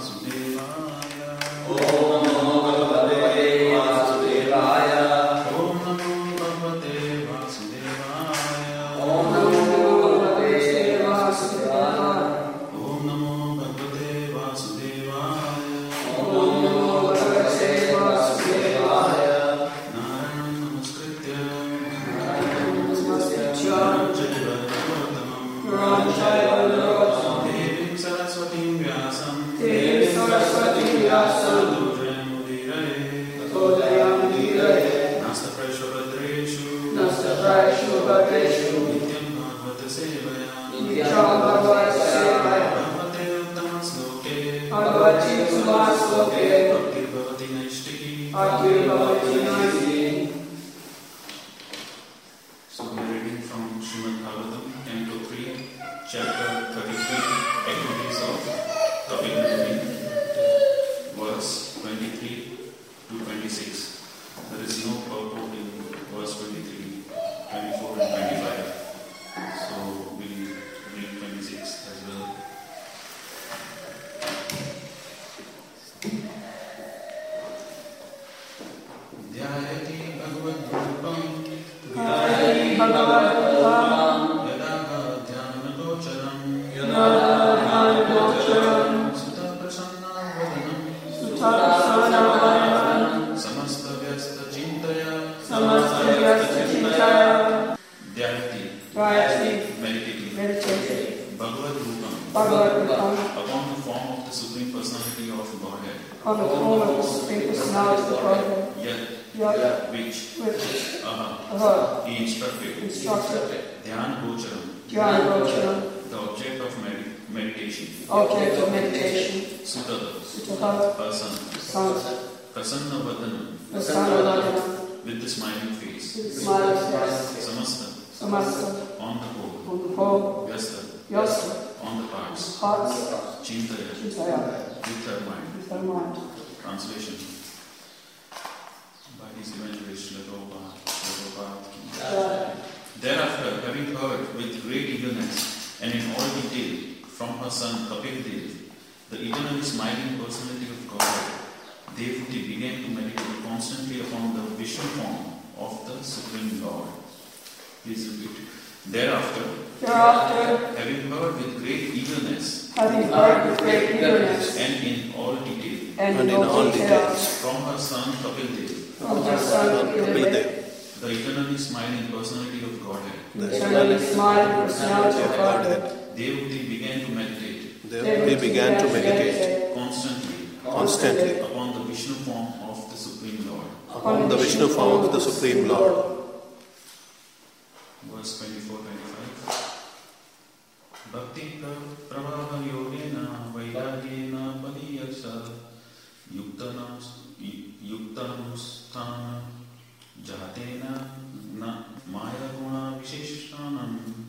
Translation by His Evangelist Srila Prabhupada. Thereafter, having heard with great eagerness and in all detail from her son Kapil Dev, the eternally smiling personality of Godhead, Devuti began to meditate constantly upon the Vishnu form of the Supreme Lord. Please repeat. Thereafter, having heard with great eagerness, and in all details, from her son Kapil Dev, the eternally smiling personality of Godhead, Devuti began to meditate constantly upon the Vishnu form of the Supreme Lord. Verse 24-25. Bhakti pravaha yogena vairagena paliyasa yuktanusthana jatena na maya guna visheshanam.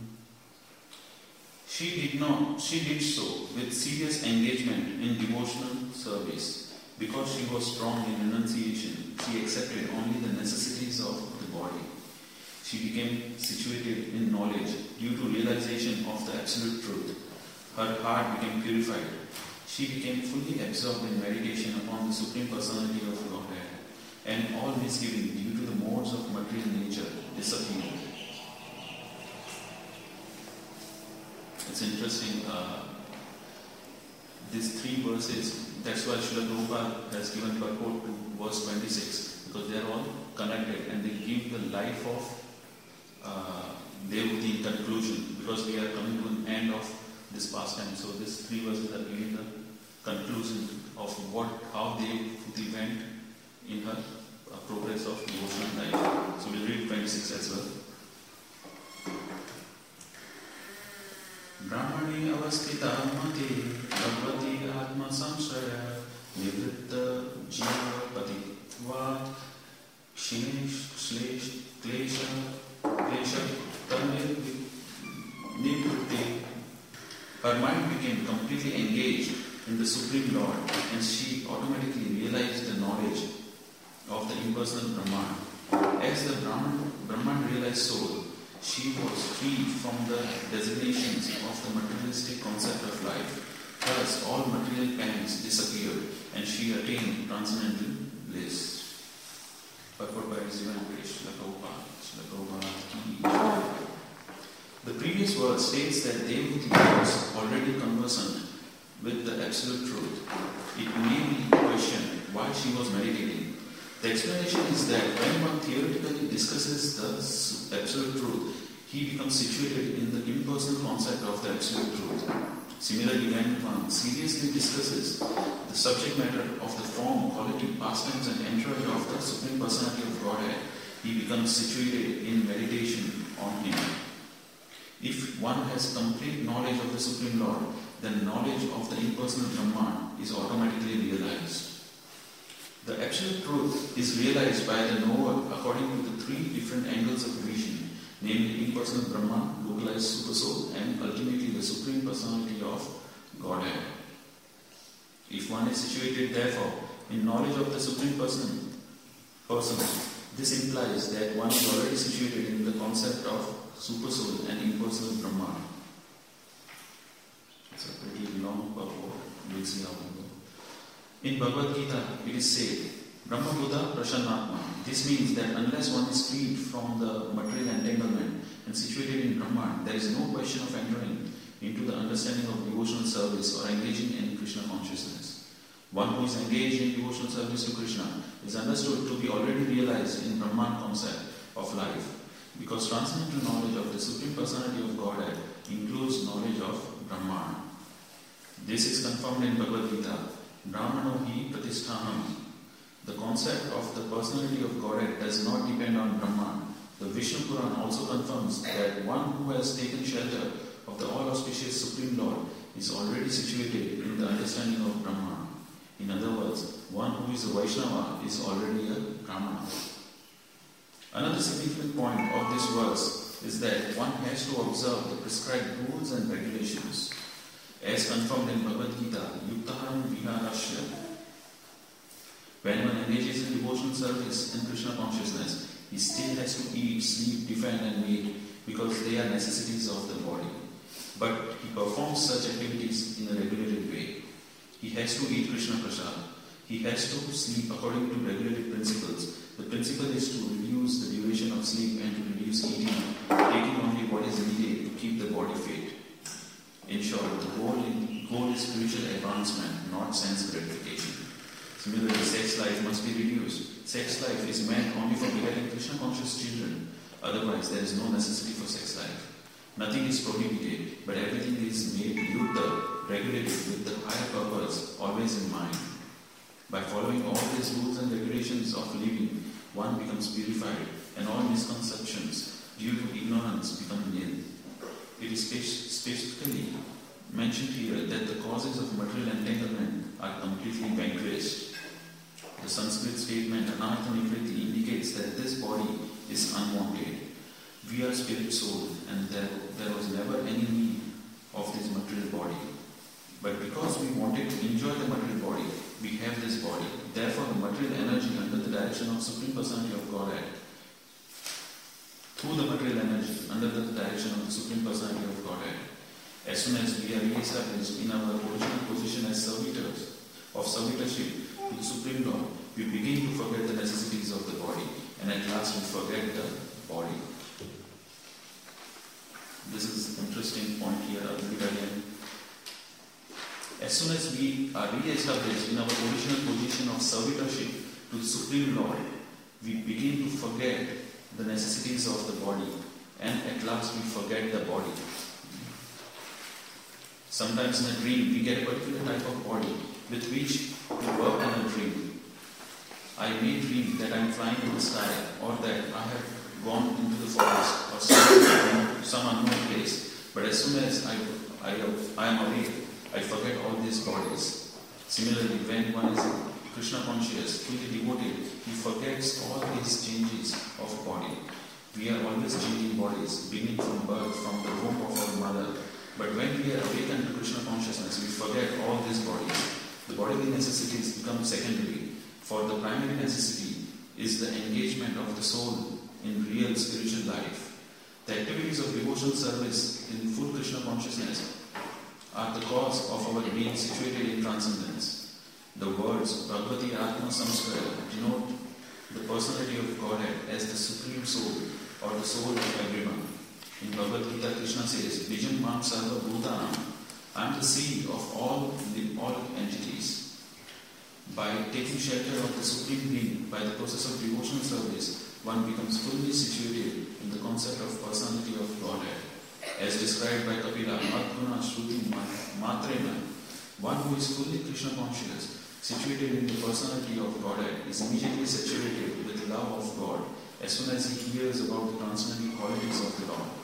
She did so with serious engagement in devotional service. Because she was strong in renunciation, she accepted only the necessities of the body. She became situated in knowledge due to realization of the absolute truth. Her heart became purified. She became fully absorbed in meditation upon the Supreme Personality of Godhead, and all misgiving due to the modes of material nature disappeared. It's interesting, these three verses, that's why Srila Prabhupada has given purport to verse 26, because they are all connected and they give the life of Devuti in conclusion, because we are coming to an end of this pastime. So these three verses are giving the conclusion of how Devuti went in her progress of devotional life. So we'll read 26 as well. Brahmani avastita mati bhagavati atma samsraya nivritta jiva patitvat kshinesh shlesh klesha tanir nivritti. Her mind became completely engaged in the Supreme Lord, and she automatically realized the knowledge of the impersonal Brahman. As the Brahman realized soul, she was freed from the designations of the materialistic concept of life. Thus, all material pangs disappeared. pursued, and she attained transcendental bliss. Purport by His Divine Grace, the previous verse states that Devhuti was already conversant with the absolute truth. It may be questioned why she was meditating. The explanation is that when one theoretically discusses the absolute truth, he becomes situated in the impersonal concept of the absolute truth. Similarly, when one seriously discusses the subject matter of the form, quality, pastimes and entourage of the Supreme Personality of Godhead, he becomes situated in meditation on Him. If one has complete knowledge of the Supreme Lord, then knowledge of the impersonal Brahman is automatically realized. The absolute truth is realized by the knower according to the three different angles of vision, namely impersonal Brahman, localized Supersoul, and ultimately the Supreme Personality of Godhead. If one is situated, therefore, in knowledge of the Supreme Person, this implies that one is already situated in the concept of Supersoul and impersonal Brahman. It's a pretty long purport. We'll see how we go. In Bhagavad Gita, it is said, Brahma Buddha Prasannatma. This means that unless one is freed from the material entanglement and situated in Brahman, there is no question of entering into the understanding of devotional service or engaging in Krishna consciousness. One who is engaged in devotional service to Krishna is understood to be already realized in Brahman concept of life, because transcendental knowledge of the Supreme Personality of Godhead includes knowledge of Brahman. This is confirmed in Bhagavad Gita, Brahmano hi pratisthaham. The concept of the personality of Godhead does not depend on Brahman. The Vishnu Puran also confirms that one who has taken shelter of the all-auspicious Supreme Lord is already situated in the understanding of Brahman. In other words, one who is a Vaishnava is already a Brahmana. Another significant point of this verse is that one has to observe the prescribed rules and regulations, as confirmed in Bhagavad Gita, Yuktaharam Viharashya. When one engages in devotional service and Krishna consciousness, he still has to eat, sleep, defend and mate, because they are necessities of the body. But he performs such activities in a regulated way. He has to eat Krishna Prasad. He has to sleep according to regulated principles. The principle is to reduce the duration of sleep and to reduce eating, taking only what is needed to keep the body fit. In short, the goal is spiritual advancement, not sense gratification. Similarly, sex life must be reduced. Sex life is meant only for begetting Krishna conscious children. Otherwise, there is no necessity for sex life. Nothing is prohibited, but everything is made yukta, regulated with the higher purpose always in mind. By following all these rules and regulations of living, one becomes purified, and all misconceptions due to ignorance become nil. It is specifically mentioned here that the causes of material entanglement are completely vanquished. The Sanskrit statement Anartha Nivriti indicates that this body is unwanted. We are spirit soul, and there was never any need of this material body. But because we wanted to enjoy the material body, we have this body. Therefore, the material energy under the direction of Supreme Personality of Godhead, through the material energy under the direction of the Supreme Personality of Godhead, as soon as we are re-established in our original position as servitors, of servitorship to the Supreme Lord, we begin to forget the necessities of the body, and at last we forget the body. This is an interesting point here, I'll read again. As soon as we are re-established in our original position of servitorship to the Supreme Lord, we begin to forget the necessities of the body, and at last we forget the body. Sometimes in a dream, we get a particular type of body with which we work in a dream. I may dream that I am flying in the sky, or that I have gone into the forest or some unknown place. But as soon as I am awake, I forget all these bodies. Similarly, when one is Krishna conscious, truly devoted, he forgets all these changes of body. We are always changing bodies, beginning from birth, from the womb of our mother. But when we are awakened to Krishna consciousness, we forget all these bodies. The bodily necessities become secondary, for the primary necessity is the engagement of the soul in real spiritual life. The activities of devotional service in full Krishna consciousness are the cause of our being situated in transcendence. The words Bhagavati Atma Samskara denote the personality of Godhead as the supreme soul or the soul of everyone. In Bhagavad Gita, Krishna says, Vijam Mam Sarva Bhutanam, I am the seed of all entities. By taking shelter of the Supreme Being, by the process of devotional service, one becomes fully situated in the concept of personality of Godhead. As described by Kapila, Madhuna Shruti Matrena, one who is fully Krishna conscious, situated in the personality of Godhead, is immediately saturated with love of God as soon as he hears about the transcendental qualities of the Lord.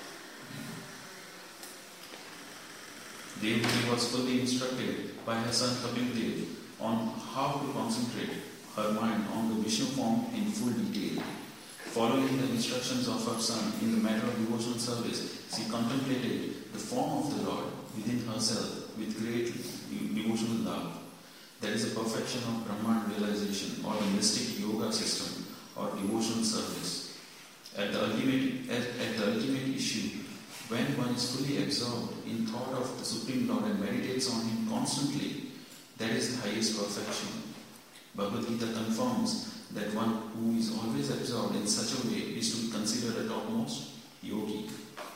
Devaki was fully instructed by her son Kapil Dev on how to concentrate her mind on the Vishnu form in full detail. Following the instructions of her son in the matter of devotional service, she contemplated the form of the Lord within herself with great devotional love. That is the perfection of Brahman realization or the mystic yoga system or devotional service. At the ultimate issue, when one is fully absorbed in thought of the Supreme Lord and meditates on Him constantly, that is the highest perfection. Bhagavad Gita confirms that one who is always absorbed in such a way is to be considered a topmost yogi.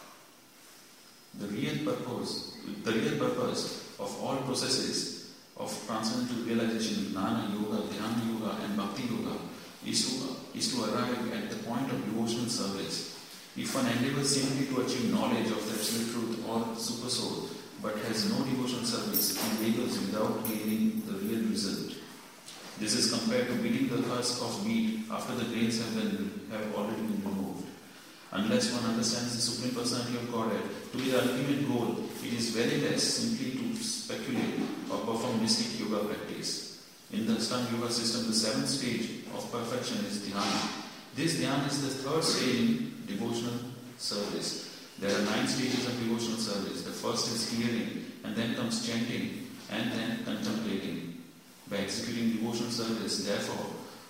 The real purpose of all processes of transcendental realization, Jnana Yoga, Dhyana Yoga and Bhakti Yoga is to arrive at the point of devotional service. If one endeavors simply to achieve knowledge of the absolute truth or super soul, but has no devotional service, he labors without gaining the real result. This is compared to beating the husk of wheat after the grains have already been removed. Unless one understands the Supreme Personality of Godhead to be the ultimate goal, it is very less simply to speculate or perform mystic yoga practice. In the Ashtanga Yoga system, the seventh stage of perfection is Dhyana. This Dhyana is the third stage in devotional service. There are 9 stages of devotional service. The first is hearing, and then comes chanting, and then contemplating. By executing devotional service, therefore,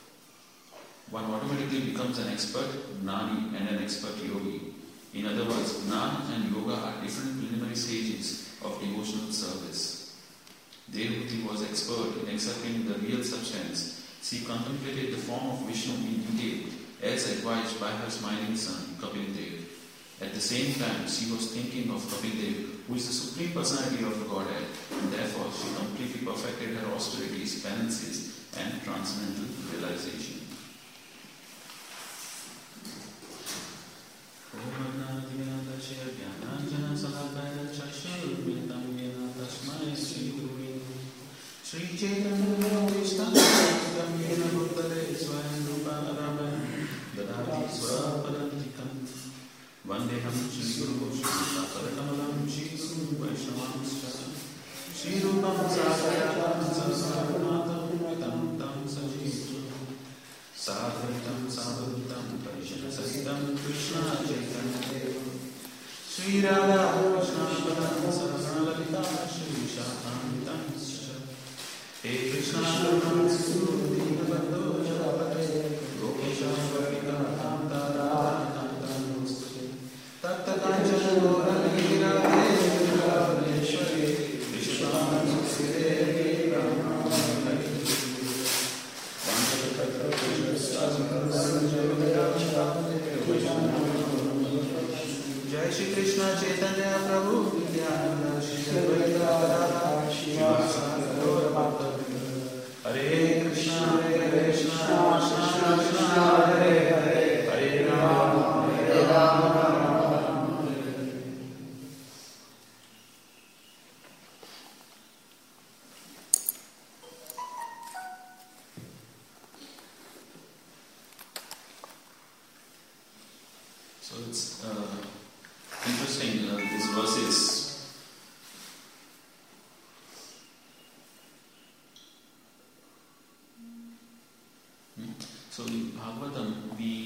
one automatically becomes an expert Gnani and an expert yogi. In other words, Gnana and Yoga are different preliminary stages of devotional service. Devhuti was expert in accepting the real substance. She contemplated the form of Vishnu in detail, as advised by her smiling son, Kapil Dev. At the same time, she was thinking of Kapil Dev, who is the Supreme Personality of the Godhead, and therefore she completely perfected her austerities, penances, and transcendental realization. Vandeham Shri Guru Shri Shri Guru Vaishnavamscha Shri Rupam Sagarayam Sarasaramatam Vitam Tam Sajitu Sadhaitam Sadhutam Parishana Sahitam Krishna Chaitanya Shri Radha Krishna Padam Sarasaralita Shri Shakamitam He Krishna Karunam Suru Dinabando Javate Gokesha Varika Tamtara Jai Shri Krishna Chaitanya Prabhu Nityananda Shri Advaita Gadadhar Hare Krishna Hare Krishna Krishna Krishna Hare Hare Hare Rama Hare Rama So it's interesting, these verses. So in Bhagavatam,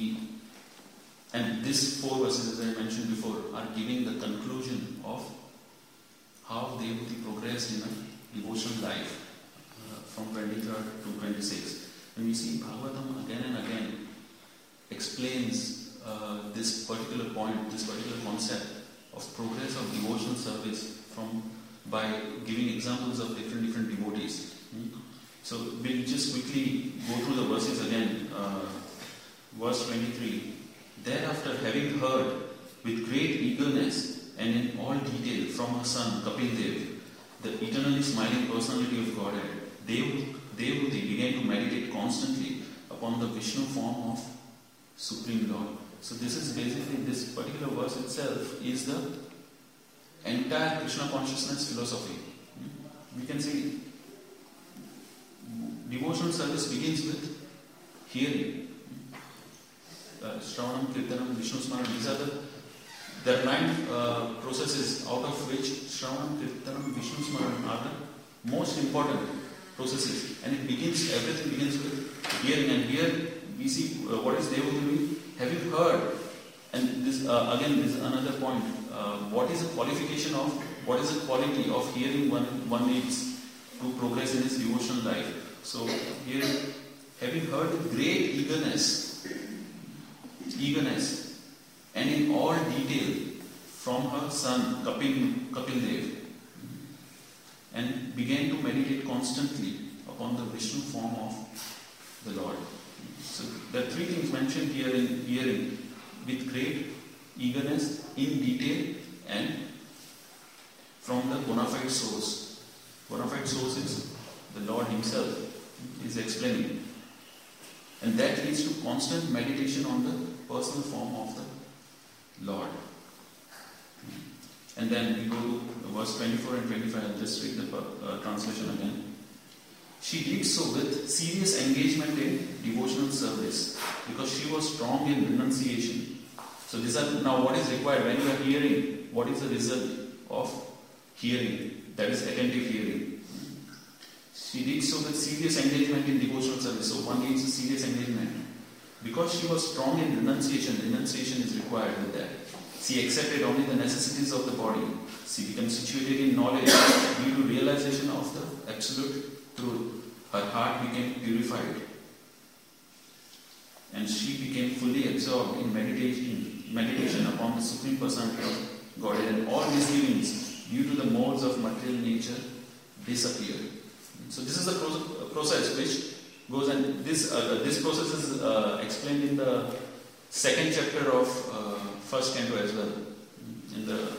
and these 4 verses, as I mentioned before, are giving the conclusion of how Devhuti progressed in a devotional life from 23rd to 26. And we see Bhagavatam again and again explains this particular point, this particular concept of progress of devotional service by giving examples of different devotees. So we'll just quickly go through the verses again. Verse 23. Thereafter, having heard with great eagerness and in all detail from her son Kapil Dev, the eternally smiling personality of Godhead, Devahuti began to meditate constantly upon the Vishnu form of Supreme Lord. So this is basically, this particular verse itself is the entire Krishna consciousness philosophy. We can see devotional service begins with hearing. Shravanam, Kirtanam, Vishnu Smaran, there are 9 processes, out of which Shravanam, Kirtanam, Vishnu Smaran are the most important processes. And everything begins with hearing. And here we see what is Devahuti doing? Having heard. And this again is another point. What is the qualification of, what is the quality of hearing one needs to progress in his devotional life? So here, having heard with great eagerness, and in all detail from her son Kapil Dev, and began to meditate constantly upon the Vishnu form of the Lord. So there are 3 things mentioned here in hearing: with great eagerness, in detail, and from the bona fide source. Bona fide source is the Lord Himself, is explaining. And that leads to constant meditation on the personal form of the Lord. And then we go to verse 24 and 25. I'll just read the translation again. She did so with serious engagement in devotional service because she was strong in renunciation. So these are now what is required when you are hearing. What is the result of hearing? That is attentive hearing. She did so with serious engagement in devotional service. So one needs a serious engagement. Because she was strong in renunciation is required with that. She accepted only the necessities of the body. She became situated in knowledge due to realization of the absolute truth. Her heart became purified. And she became fully absorbed in meditation upon the Supreme Personality of Godhead. And all misgivings due to the modes of material nature disappeared. So this is the process which goes, and this process is explained in the 2nd chapter of 1st canto as well. In the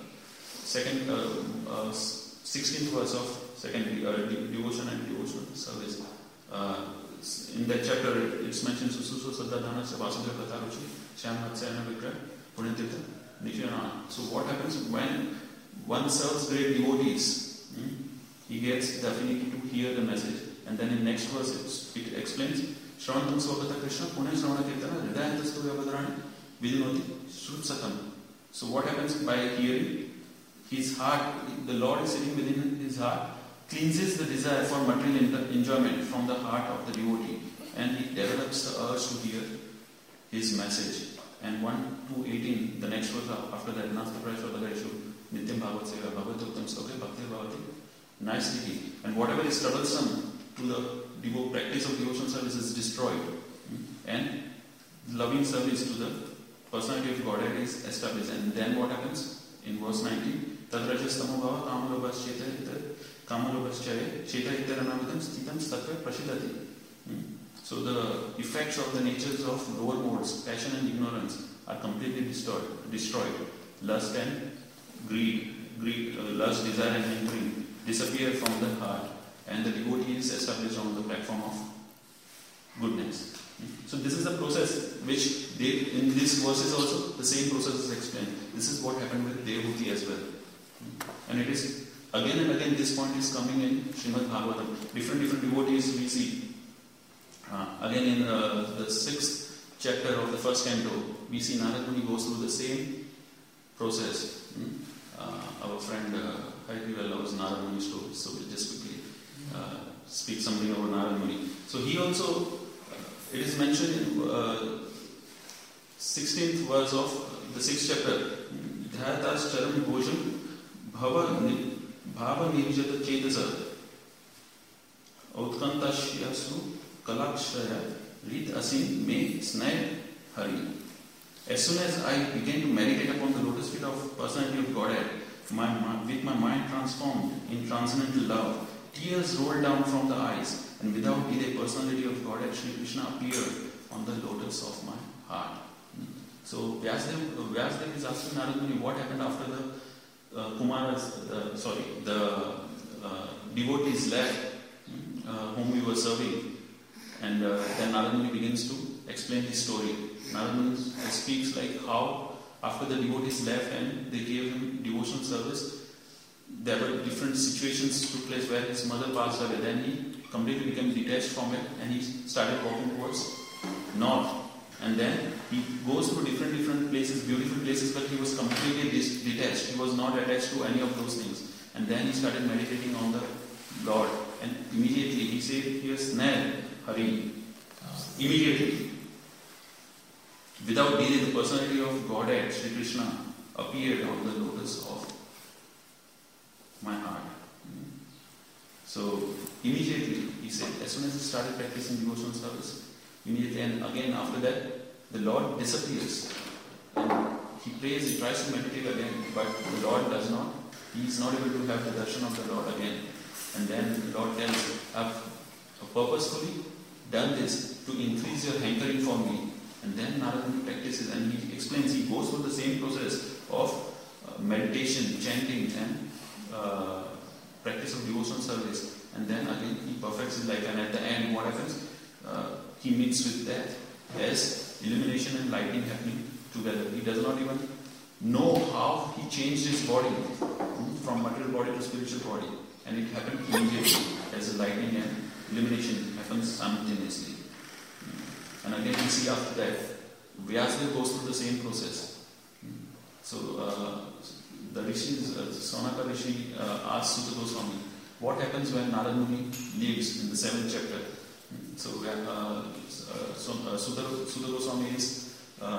16th verse of 2nd devotion and devotional service. In that chapter it's mentioned Sususo Saddhadhana Vasudhya Katharuchi Shyam Matsayana Vikra Punatirtha Nishyanana. So what happens when one serves great devotees? He gets the affinity to hear the message. And then in next verse it explains Shravantam Swagata Krishna Pune Shravana Kirtana Hridayantastu Yavadrani Vidinoti Shrutsatam. So what happens by hearing? His heart, the Lord is sitting within his heart, cleanses the desire for material enjoyment from the heart of the devotee, and he develops the urge to hear his message. And 1 to 18, the next verse after that, Nasta Prayashodagaishu Nityam Bhagavat Seva Bhagatoktam Soke Bhakti Bhavati. Nicely. And whatever is troublesome to the practice of devotional service is destroyed. And loving service to the personality of Godhead is established. And then what happens? In verse 19, Tadrajastamo Bhava Kamalobhas Kamalobhaschaya Cheta Iteranamitam Stitam Statva Prashidati. So the effects of the natures of lower modes, passion and ignorance, are completely destroyed. Lust and greed, lust, desire and hankering disappear from the heart, and the devotee is established on the platform of goodness. So this is the process which in these verses also the same process is explained. This is what happened with Devahuti as well. And it is again and again this point is coming in Srimad Bhagavatam. Different devotees we see. Again in the 6th chapter of the 1st canto, we see Narad Muni goes through the same process. Our friend Hari loves Narad Muni stories, so we'll just quickly speak something about Narad Muni. So he also, it is mentioned in 16th verse of the 6th chapter, Dhyatas Charam Bhojam Bhava Nirjata Chetasa Utkantashyasu Kalakshaya Rit Asin Me Snay Hari. As soon as I began to meditate upon the lotus feet of personality of Godhead, with my mind transformed in transcendental love, tears rolled down from the eyes, and without delay, personality of Godhead Sri Krishna appeared on the lotus of my heart. So Vyasdev is asking Narad Muni what happened after the devotees left whom we were serving, and then Narad Muni begins to explain this story. Narad Muni speaks like how after the devotees left and they gave him devotional service, there were different situations took place where his mother passed away. Then he completely became detached from it and he started walking towards north. And then he goes through different places, beautiful places, but he was completely detached. He was not attached to any of those things. And then he started meditating on the Lord. And immediately he said, "Here's Nel, Hari." Immediately, without delay, the personality of Godhead, Sri Krishna, appeared on the lotus of my heart. So immediately, he said, as soon as he started practicing devotional service, immediately, and again after that, the Lord disappears. And he prays, he tries to meditate again, but the Lord does not. He is not able to have the darshan of the Lord again. And then the Lord tells, "I've purposefully done this to increase your hankering for me." And then Narad Muni practices, and he explains, he goes through the same process of meditation, chanting, and practice of devotional service. And then again he perfects his life, and at the end what happens? He meets with death as illumination and lighting happening together. He does not even know how he changed his body from material body to spiritual body, and it happened immediately as the lighting and illumination happens simultaneously. And again we see after that Vyasdev goes through the same process. So the rishis, Sonaka Rishi asks Suta Goswami, what happens when Narad Muni leaves in the 7th chapter? So Suta Goswami is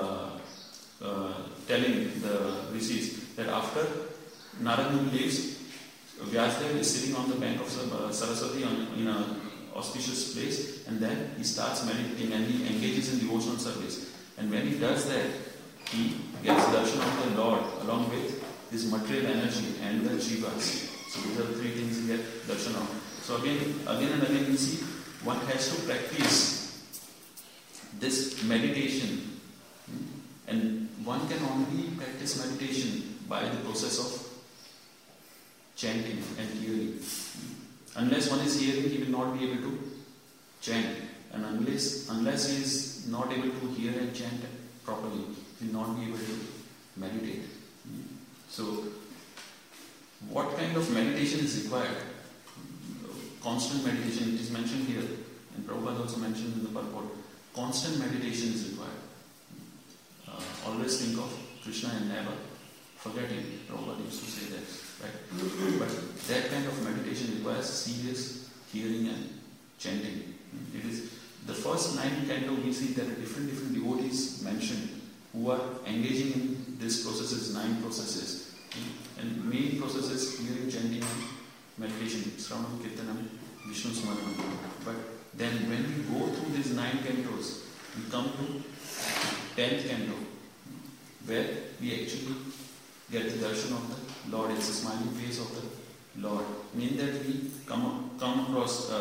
telling the rishis that after Narad Muni leaves, Vyasdev is sitting on the bank of Saraswati in an auspicious place, and then he starts meditating and he engages in devotional service. And when he does that, he gets darshan of the Lord along with his material energy and the jivas. So these are the three things he gets darshan of. So again and again we see one has to practice this meditation, and one can only practice meditation by the process of chanting and hearing. Unless one is hearing, he will not be able to chant, and unless he is not able to hear and chant properly, he will not be able to meditate. So what kind of meditation is required? Constant meditation, it is mentioned here, and Prabhupada also mentioned in the purport. Constant meditation is required. Always think of Krishna and never forget him. Prabhupada used to say that, right? But that kind of meditation requires serious hearing and chanting. It is the first 9 canto. We see there are different devotees mentioned who are engaging in these processes, 9 processes. And main processes hearing, chanting, and meditation, Sravanam, Kirtanam, Vishnu Smaranam. But then when we go through these 9 cantos, we come to 10th canto, where we actually get the darshan of the Lord. It's a smiling face of the Lord. Meaning that we come across,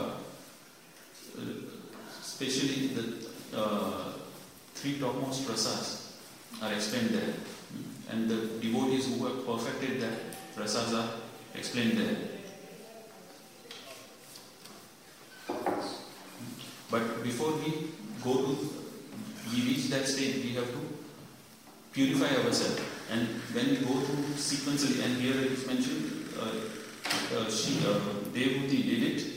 especially the 3 topmost prasads are explained there. And the devotees who have perfected that prasads are explained there. But before we reach that stage, we have to purify ourselves. And when we go through sequentially, and here it is mentioned, Devahuti did it.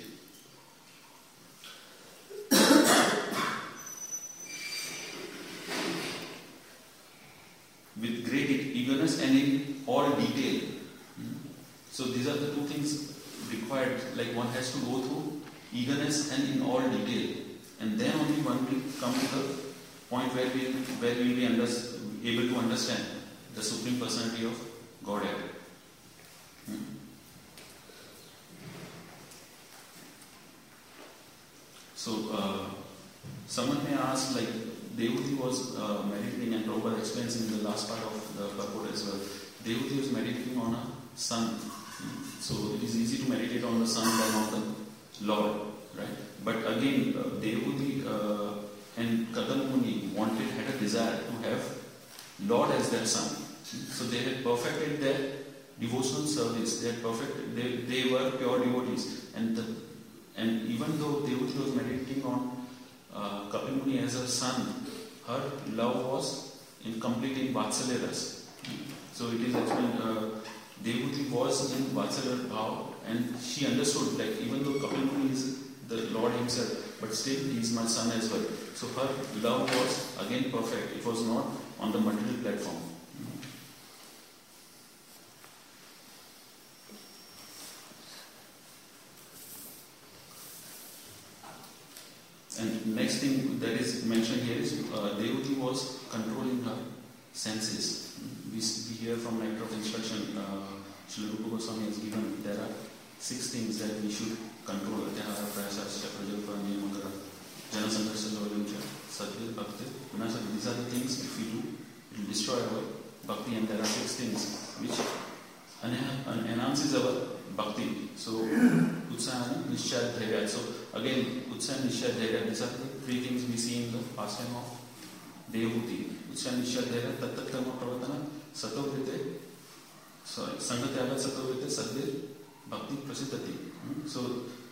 With great eagerness and in all detail. So these are the 2 things required. Like one has to go through eagerness and in all detail, and then only one will come to the point where we will be able to understand the Supreme Personality of Godhead. So someone may ask, like, Devahuti was meditating, and Prabhupada explains in the last part of the purport as well. Devahuti was meditating on a sun. So it is easy to meditate on the sun than on the Lord. right? But again, Devhuti and Kadamuni had a desire to have Lord as their son. So they had perfected their devotional service. They were pure devotees, and even though Devhuti was meditating on Kapil Muni as her son, her love was complete in Vatsalya Ras. So it is explained, Devhuti was in Vatsalya Bhav, and she understood, like, even though Kapil Muni is the Lord himself, but still he is my son as well. So her love was again perfect. It was not on the material platform. And next thing that is mentioned here is Devhuti was controlling her senses. We hear from Nectar of Instruction, Srila Rupa Goswami has given, there are 6 things that we should control. These are the things, if we do, it will destroy our bhakti, and there are 6 things which enhances our bhakti. So, Utsaha, Nishchaya, Dhairya. So, again, Utsaha, Nishchaya, Dhairya, these are the 3 things we see in the pastime of Devhuti. Utsaha, Nishchaya, Dhairya, Tattattama Pravatana, Satovrite, Sangatyaga Satovrite, Sadhir, Bhakti Prasiddhati. So,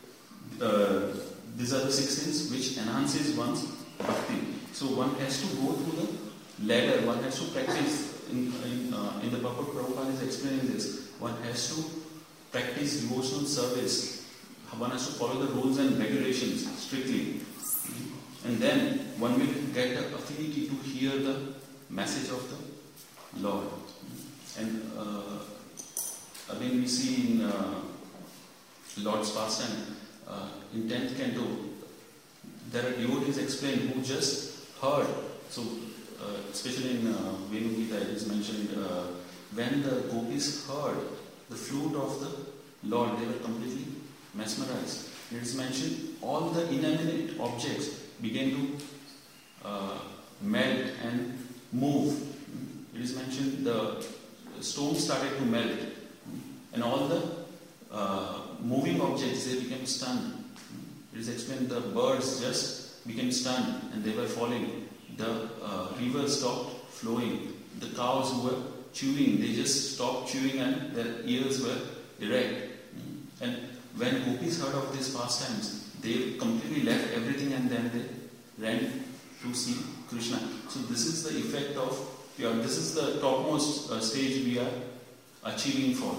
these are the 6 things which enhances one's bhakti. So one has to go through the ladder, one has to practice. In the purport, Prabhupada is explaining this. One has to practice devotional service. One has to follow the rules and regulations strictly. And then one will get the affinity to hear the message of the Lord. And again we see in Lord's pastime, in 10th canto, there are devotees explained who just heard. So, especially in Venu Gita, it is mentioned, when the gopis heard the flute of the Lord, they were completely mesmerized. It is mentioned, all the inanimate objects began to melt and move. It is mentioned, the stones started to melt, and all the moving objects, they became stunned. It is explained, the birds just became stunned and they were falling. The river stopped flowing. The cows who were chewing, they just stopped chewing and their ears were erect. And when gopis heard of these pastimes, they completely left everything and then they ran to see Krishna. So this is the effect of pure. This is the topmost stage we are achieving for,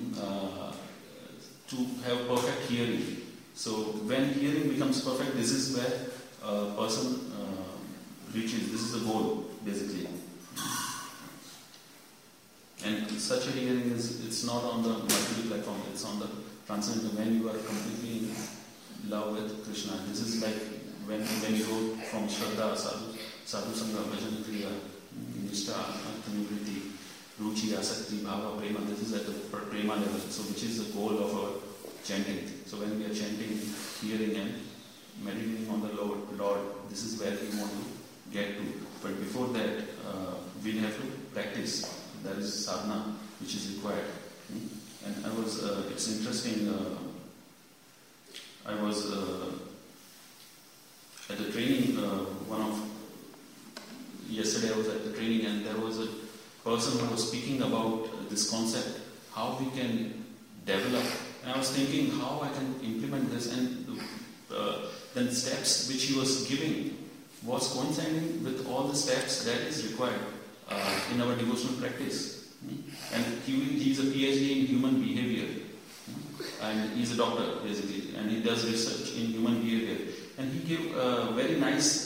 to have perfect hearing. So when hearing becomes perfect, this is where a person reaches. This is the goal, basically. And such a hearing it's not on the material platform, it's on the transcendental, when you are completely in love with Krishna. This is like when you go from Shraddha, Sadhu Sangha, Bhajan Kriya, Nishta, Atmanivriti, Ruchi, Asakti, Bhava, Prema, this is at the Prema level, so which is the goal of our chanting. So when we are chanting, hearing and meditating on the Lord, this is where we want to get to. But before that, we have to practice. There is sadhana which is required. And it's interesting, I was at the training, yesterday I was at the training and there was a person who was speaking about this concept, how we can develop. And I was thinking how I can implement this, and then the steps which he was giving was coinciding with all the steps that is required in our devotional practice. And he is a PhD in human behavior, and he is a doctor basically, and he does research in human behavior. And he gave a very nice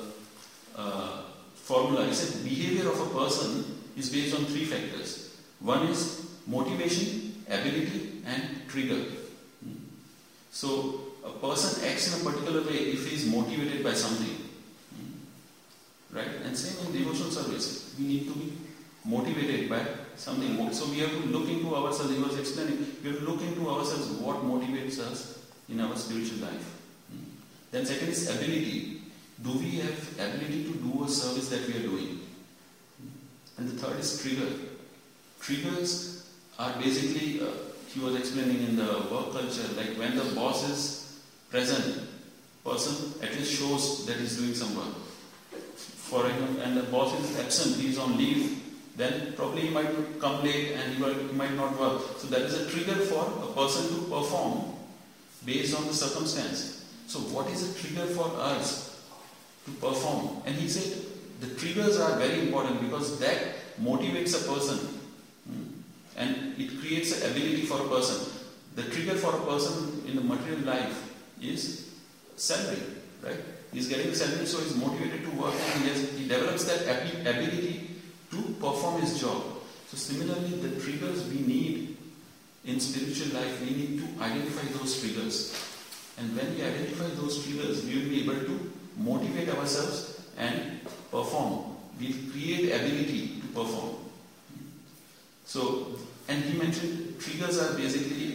formula. He said behavior of a person is based on 3 factors. One is motivation, ability, and trigger. So a person acts in a particular way if he is motivated by something. Right? And same in devotional service. We need to be motivated by something. So we have to look into ourselves. He was explaining, we have to look into ourselves what motivates us in our spiritual life. Then second is ability. Do we have ability to do a service that we are doing? And the third is trigger. Triggers are basically, he was explaining in the work culture, like when the boss is present person at least shows that he's doing some work. And the boss is absent, he is on leave, then probably he might come late and he might not work. So that is a trigger for a person to perform based on the circumstance. So what is a trigger for us to perform? And he said the triggers are very important because that motivates a person and it creates an ability for a person. The trigger for a person in the material life is salary, right? He's getting salary, so he's motivated to work and he develops that ability to perform his job. So similarly, the triggers we need in spiritual life, we need to identify those triggers. And when we identify those triggers, we will be able to motivate ourselves and perform. We create ability to perform. So, and he mentioned triggers are basically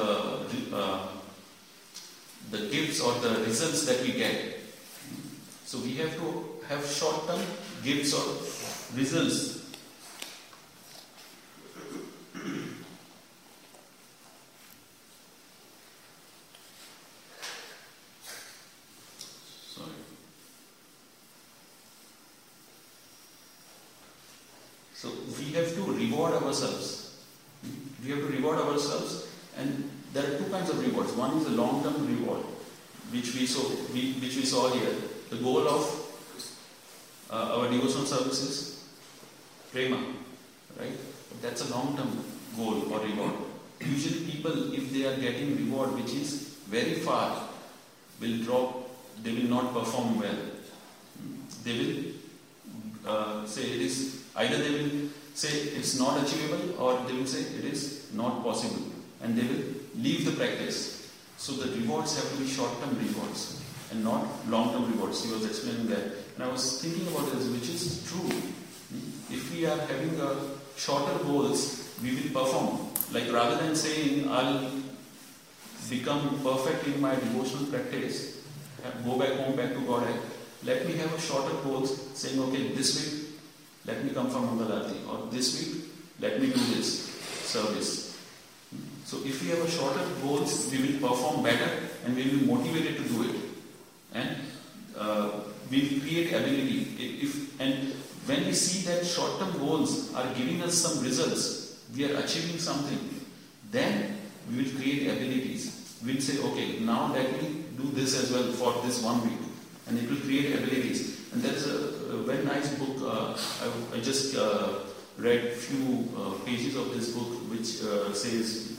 the gifts or the results that we get. So we have to have short-term gifts or results. Sorry. So we have to reward ourselves. We have to reward ourselves, and there are two kinds of rewards. One is a long-term reward, which we saw here. The goal of our devotional service is prema, right? But that's a long-term goal or reward. Usually people, if they are getting reward which is very far, will drop, they will not perform well. They will say it is, either they will say it's not achievable or they will say it is not possible. And they will leave the practice. So the rewards have to be short-term rewards and not long-term rewards. He was explaining that. And I was thinking about this, which is true. If we are having shorter goals, we will perform. Like rather than saying, I'll become perfect in my devotional practice, go back home, back to God, let me have a shorter goals, saying, okay, this week, let me come for Mangalarti, or this week, let me do this service. So if we have a shorter goals, we will perform better and we will be motivated to do it. And we will create ability. And when we see that short-term goals are giving us some results, we are achieving something, then we will create abilities. We will say, okay, now let me do this as well for this 1 week. And it will create abilities. And there is a very nice book, I just read a few pages of this book which says,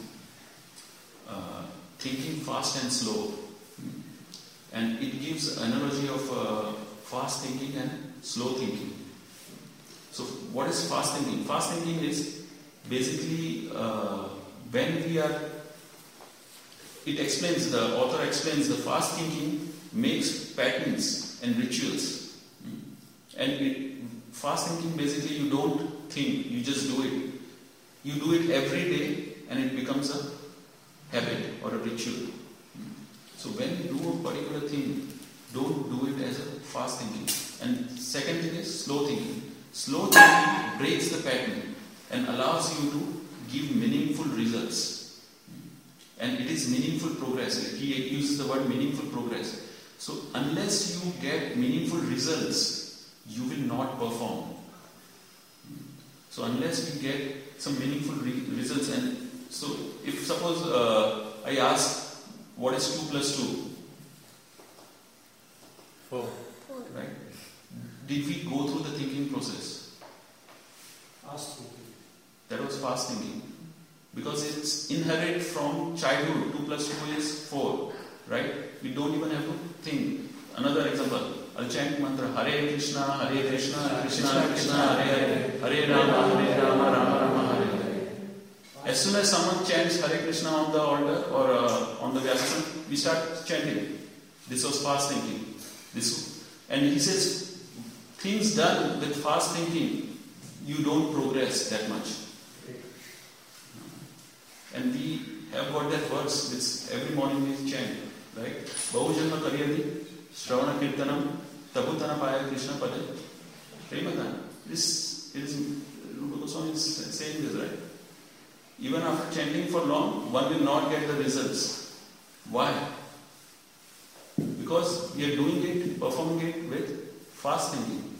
Thinking Fast and Slow. And it gives an analogy of fast thinking and slow thinking. So what is fast thinking? Fast thinking is basically when we are, the author explains the fast thinking makes patterns and rituals. And fast thinking basically you don't think, you just do it. You do it every day and it becomes a habit or a ritual. So when you do a particular thing, don't do it as a fast thinking. And second thing is slow thinking. Slow thinking breaks the pattern and allows you to give meaningful results. And it is meaningful progress. He uses the word meaningful progress. So unless you get meaningful results, you will not perform. So unless you get some meaningful results, and so if suppose I ask, what is 2 plus 2? 4. Right? Did we go through the thinking process? Fast thinking. That was fast thinking. Because it's inherent from childhood. 2 plus 2 is 4. Right? We don't even have to think. Another example. I'll chant mantra. Hare Krishna, Krishna Krishna, Hare Hare. Hare Rama, Rama Rama, Hare Hare. As soon as someone chants Hare Krishna on the altar or on the Vyasasana, we start chanting. This was fast thinking. And he says, things done with fast thinking, you don't progress that much. And we have got that verse which every morning we chant, right? Bahujanma Karyati, Shravana Kirtanam, Tabutana Paya Krishna Pade, Prematan. This is, Rupa Goswami is saying this, right? Even after chanting for long, one will not get the results. Why? Because we are doing it, performing it with fast thinking.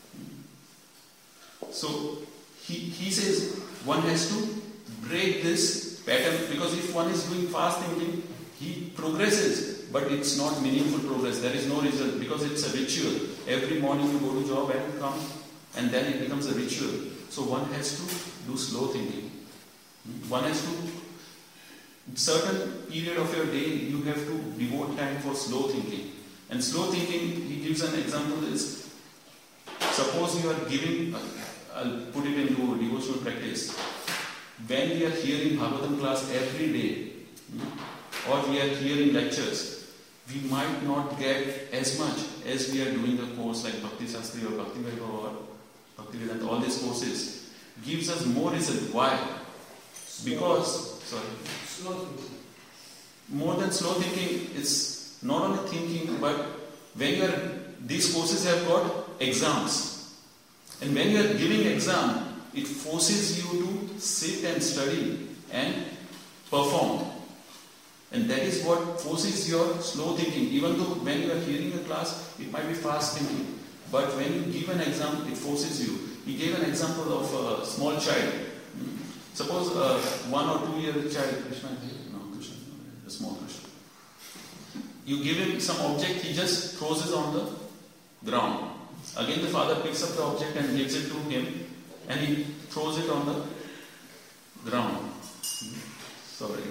So he says one has to break this pattern, because if one is doing fast thinking, he progresses, but it's not meaningful progress. There is no result because it's a ritual. Every morning you go to job and come, and then it becomes a ritual. So one has to do slow thinking. One has to, certain period of your day, you have to devote time for slow thinking. And slow thinking, he gives an example is, suppose you are giving, I'll put it into devotional practice. When we are hearing Bhagavatam class every day, or we are hearing lectures, we might not get as much as we are doing a course like Bhakti Shastri or Bhakti Vaibhava or Bhakti Vedanta. All these courses gives us more result. Why? Because, slow thinking. More than slow thinking, it's not only thinking, but when you are, these courses have got exams. And when you are giving exam, it forces you to sit and study and perform. And that is what forces your slow thinking. Even though when you are hearing a class, it might be fast thinking. But when you give an exam, it forces you. He gave an example of a small child. Suppose a 1 or 2 year child, Krishna, a small Krishna. You give him some object, he just throws it on the ground. Again the father picks up the object and gives it to him, and he throws it on the ground. Sorry.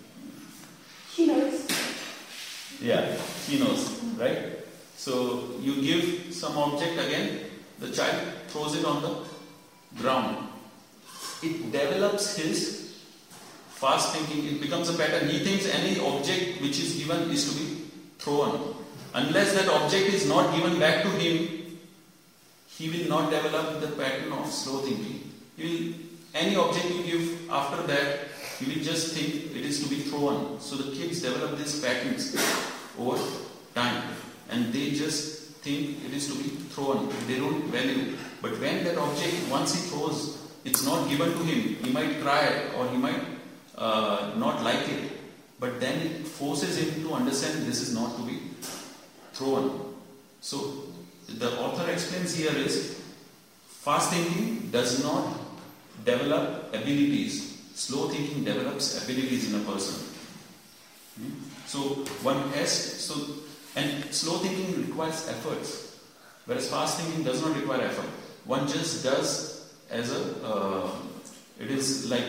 He knows. Yeah, he knows, right? So you give some object again, the child throws it on the ground. It develops his fast thinking, it becomes a pattern. He thinks any object which is given is to be thrown. Unless that object is not given back to him, he will not develop the pattern of slow thinking. Any object you give after that, he will just think it is to be thrown. So the kids develop these patterns over time, and they just think it is to be thrown. They don't value. But when that object, once he throws, it's not given to him. He might cry or he might not like it. But then it forces him to understand this is not to be thrown. So the author explains here is, fast thinking does not develop abilities. Slow thinking develops abilities in a person. So one has, and slow thinking requires efforts, whereas fast thinking does not require effort. One just does as it is like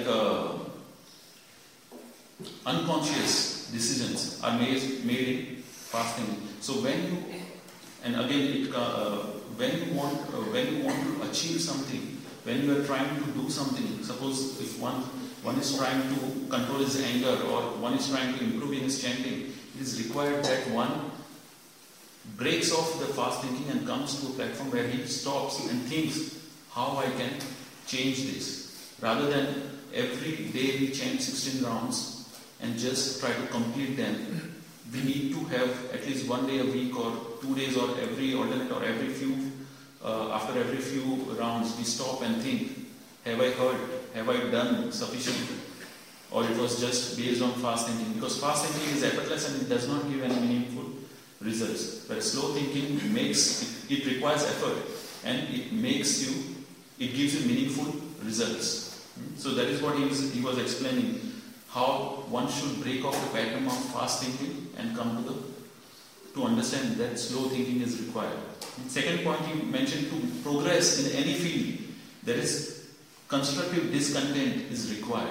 unconscious decisions are made in fast thinking. So when you, and again when you want to achieve something, when you are trying to do something, suppose if one is trying to control his anger, or one is trying to improve in his chanting, it is required that one breaks off the fast thinking and comes to a platform where he stops and thinks how I can change this. Rather than every day we chant 16 rounds and just try to complete them, we need to have at least 1 day a week or 2 days or every alternate or every few, after every few rounds we stop and think, have I heard, have I done sufficiently? Or it was just based on fast thinking? Because fast thinking is effortless and it does not give any meaningful results. Whereas slow thinking it requires effort, and it gives you meaningful results. So that is what he was explaining, how one should break off the pattern of fast thinking and come to understand that slow thinking is required. Second point he mentioned, to progress in any field, there is constructive discontent is required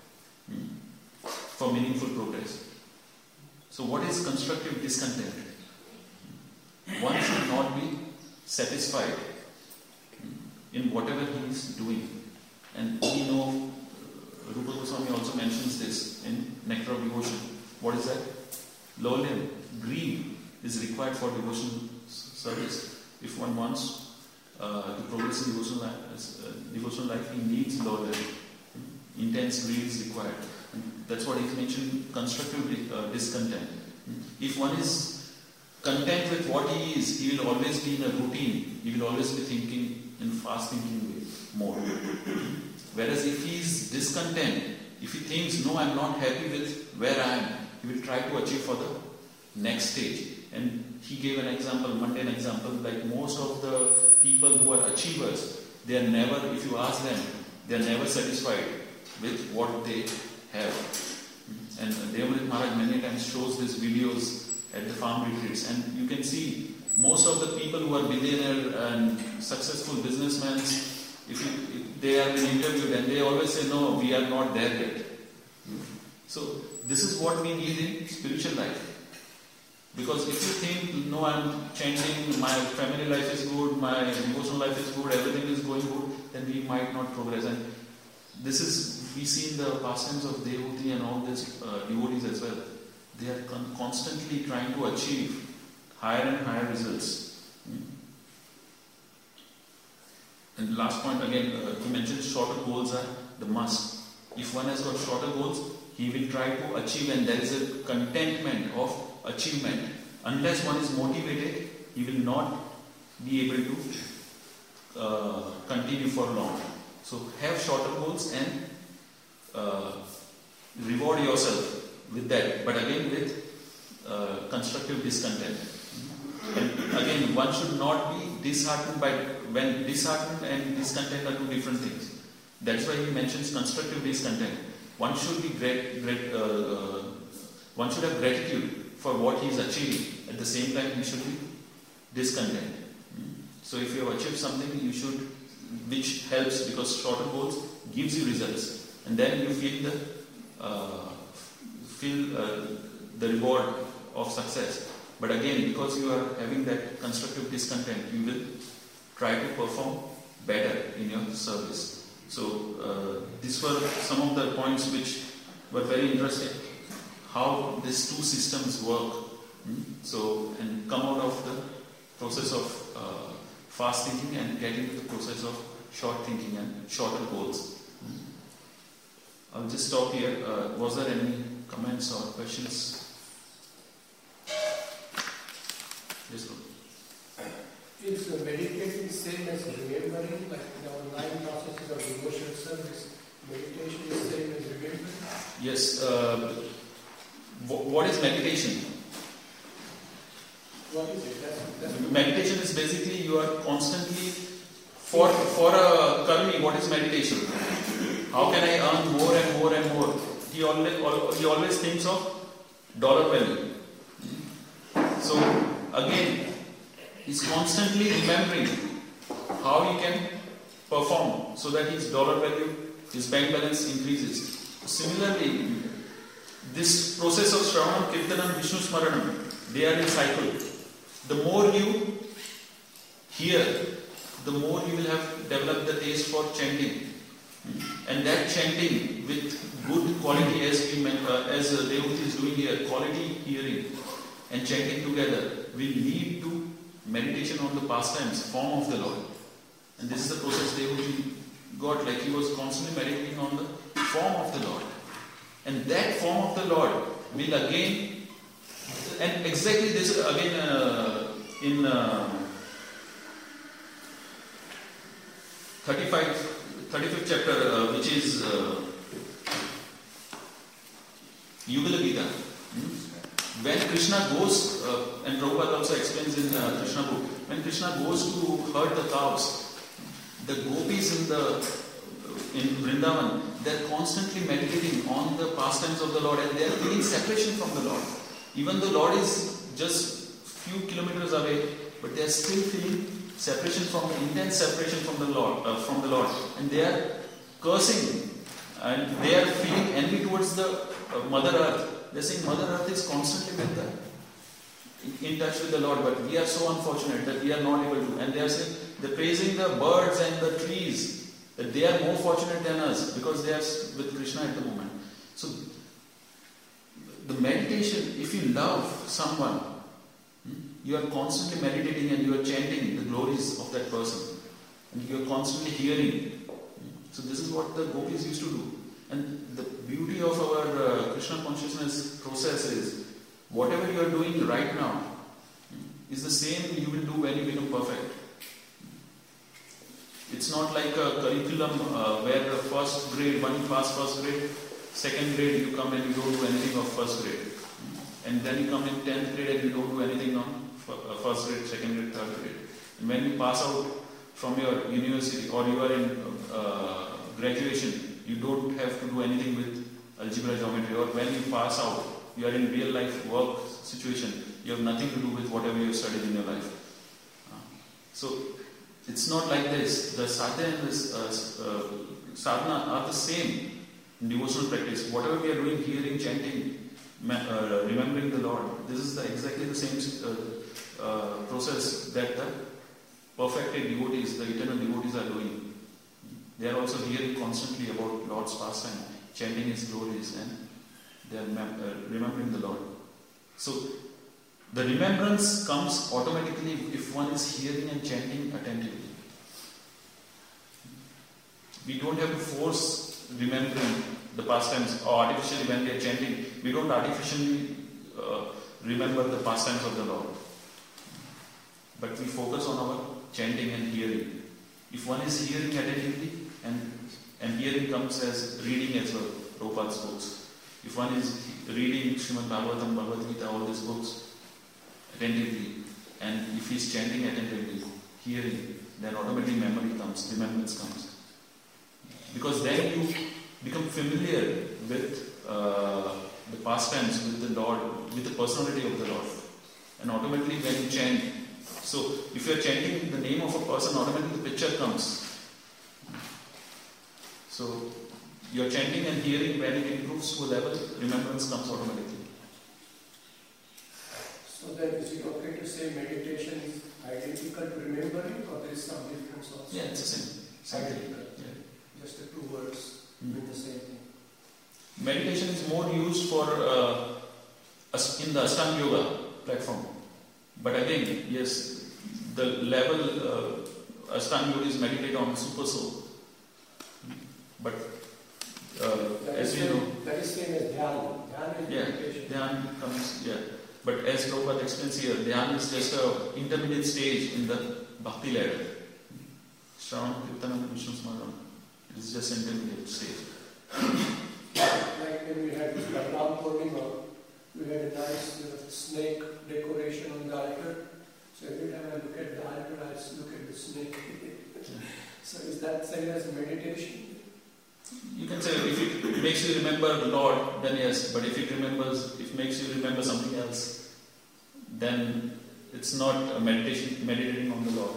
for meaningful progress. So what is constructive discontent? One should not be satisfied in whatever he is doing. And we know Rupa Goswami also mentions this in Nectar of Devotion. What is that? Lowliness, greed is required for devotional service. If one wants to progress in devotional life, he needs lowliness. Intense greed is required. And that's what he mentioned, constructive discontent. If one is content with what he is, he will always be in a routine. He will always be thinking in fast thinking way more. Whereas if he is discontent, if he thinks, no, I am not happy with where I am, he will try to achieve for the next stage. And he gave an example, mundane example, like most of the people who are achievers, they are never, if you ask them, they are never satisfied with what they have. And Devamrit Maharaj many times shows these videos at the farm retreats, and you can see most of the people who are billionaire and successful businessmen, if they are interviewed, and they always say, no, we are not there yet. So this is what we need in spiritual life. Because if you think, no, I'm chanting, my family life is good, my emotional life is good, everything is going good, then we might not progress. And this is, we see in the pastimes of Devahuti and all these devotees as well. They are constantly trying to achieve higher and higher results. And last point again, he mentioned shorter goals are the must. If one has got shorter goals, he will try to achieve, and there is a contentment of achievement. Unless one is motivated, he will not be able to continue for long. So have shorter goals and reward yourself with that, but again with constructive discontent. And again, one should not be disheartened by, when disheartened and discontent are two different things. That's why he mentions constructive discontent. One should be one should have gratitude for what he is achieving. At the same time, he should be discontent. So if you have achieved something, you should, which helps, because shorter goals gives you results, and then you feel the reward of success. But again, because you are having that constructive discontent, you will try to perform better in your service. So these were some of the points which were very interesting. How these two systems work. So, and come out of the process of fast thinking and get into the process of short thinking and shorter goals. I'll just stop here. Was there any comments or questions? Yes, go. Is meditating same as remembering, like in our 9 processes of devotional service? Meditation is same as remembering? Yes. What is meditation? What is it? That's Meditation is basically you are constantly, for a karmi, what is meditation? How can I earn more and more and more? He always thinks of dollar value. So again, he's constantly remembering how he can perform so that his dollar value, his bank balance increases. Similarly, this process of Shravanam, Kirtanam, Vishnu Smaranam, they are in cycle. The more you hear, the more you will have developed the taste for chanting. And that chanting with good quality, as Devahuti is doing here, quality hearing and chanting together will lead to meditation on the pastimes, form of the Lord. And this is the process Devahuti got, like he was constantly meditating on the form of the Lord. And that form of the Lord will again, and exactly this again in 35th chapter, which is Yugala Gita. When Krishna goes, and Prabhupada also explains in Krishna book, when Krishna goes to herd the cows, the gopis in Vrindavan, they are constantly meditating on the pastimes of the Lord, and they are feeling separation from the Lord. Even the Lord is just few kilometers away, but they are still feeling separation, from intense separation from the Lord, and they are cursing, and they are feeling envy towards the Mother Earth. They are saying Mother Earth is constantly in touch with the Lord, but we are so unfortunate that we are not able to. And they are saying, they are praising the birds and the trees, that they are more fortunate than us because they are with Krishna at the moment. So the meditation, if you love someone, you are constantly meditating and you are chanting the glories of that person, and you are constantly hearing. So this is what the gopis used to do. And the beauty of our Krishna consciousness process is, whatever you are doing right now is the same you will do when you become perfect. It's not like a curriculum where the first grade, when you pass first grade, second grade you come and you don't do anything of first grade. And then you come in 10th grade and you don't do anything on first grade, second grade, third grade. And when you pass out from your university or you are in graduation, you don't have to do anything with algebra, geometry. Or when you pass out, you are in real life work situation, you have nothing to do with whatever you have studied in your life. So it's not like this. The sadhana and the sadhana are the same in devotional practice. Whatever we are doing, hearing, chanting, remembering the Lord, this is exactly the same process that the perfected devotees, the eternal devotees are doing. They are also hearing constantly about Lord's pastime, chanting His glories, and they are remembering the Lord. So the remembrance comes automatically if one is hearing and chanting attentively. We don't have to force remembering the pastimes, or artificially when we are chanting, we don't artificially remember the pastimes of the Lord. But we focus on our chanting and hearing. If one is hearing attentively, and hearing comes as reading as well, Prabhupada's books. If one is reading Srimad Bhagavatam, Bhagavad Gita, all these books attentively, and if he is chanting attentively, hearing, then automatically memory comes, remembrance comes. Because then you become familiar with the pastimes, with the Lord, with the personality of the Lord. And automatically when you chant, so if you are chanting the name of a person, automatically the picture comes. So you are chanting and hearing, when it improves to a level, remembrance comes automatically. So then is it okay to say meditation is identical to remembering, or there is some difference also? Yeah, it's the same. Identical. Yeah. Just the two words mean the same thing. Meditation is more used for in the Ashtanga Yoga platform. But again, yes, the level Ashtanga Yoga is meditate on super soul. But as we know, that is same as dhyana. Dhyana is meditation. Dhyana comes, But as Prabhupada explains here, Dhyana is just an intermediate stage in the bhakti ladder. Shravan, Kirtana, and Vishnu Smaran. It is just an intermediate stage. Like when we had this Ram Purnima, we had a nice snake decoration on the altar. So every time I look at the altar, I look at the snake. So is that same as meditation? You can say if it makes you remember the Lord, then yes. But if it makes you remember something else, then it's not a meditating on the Lord.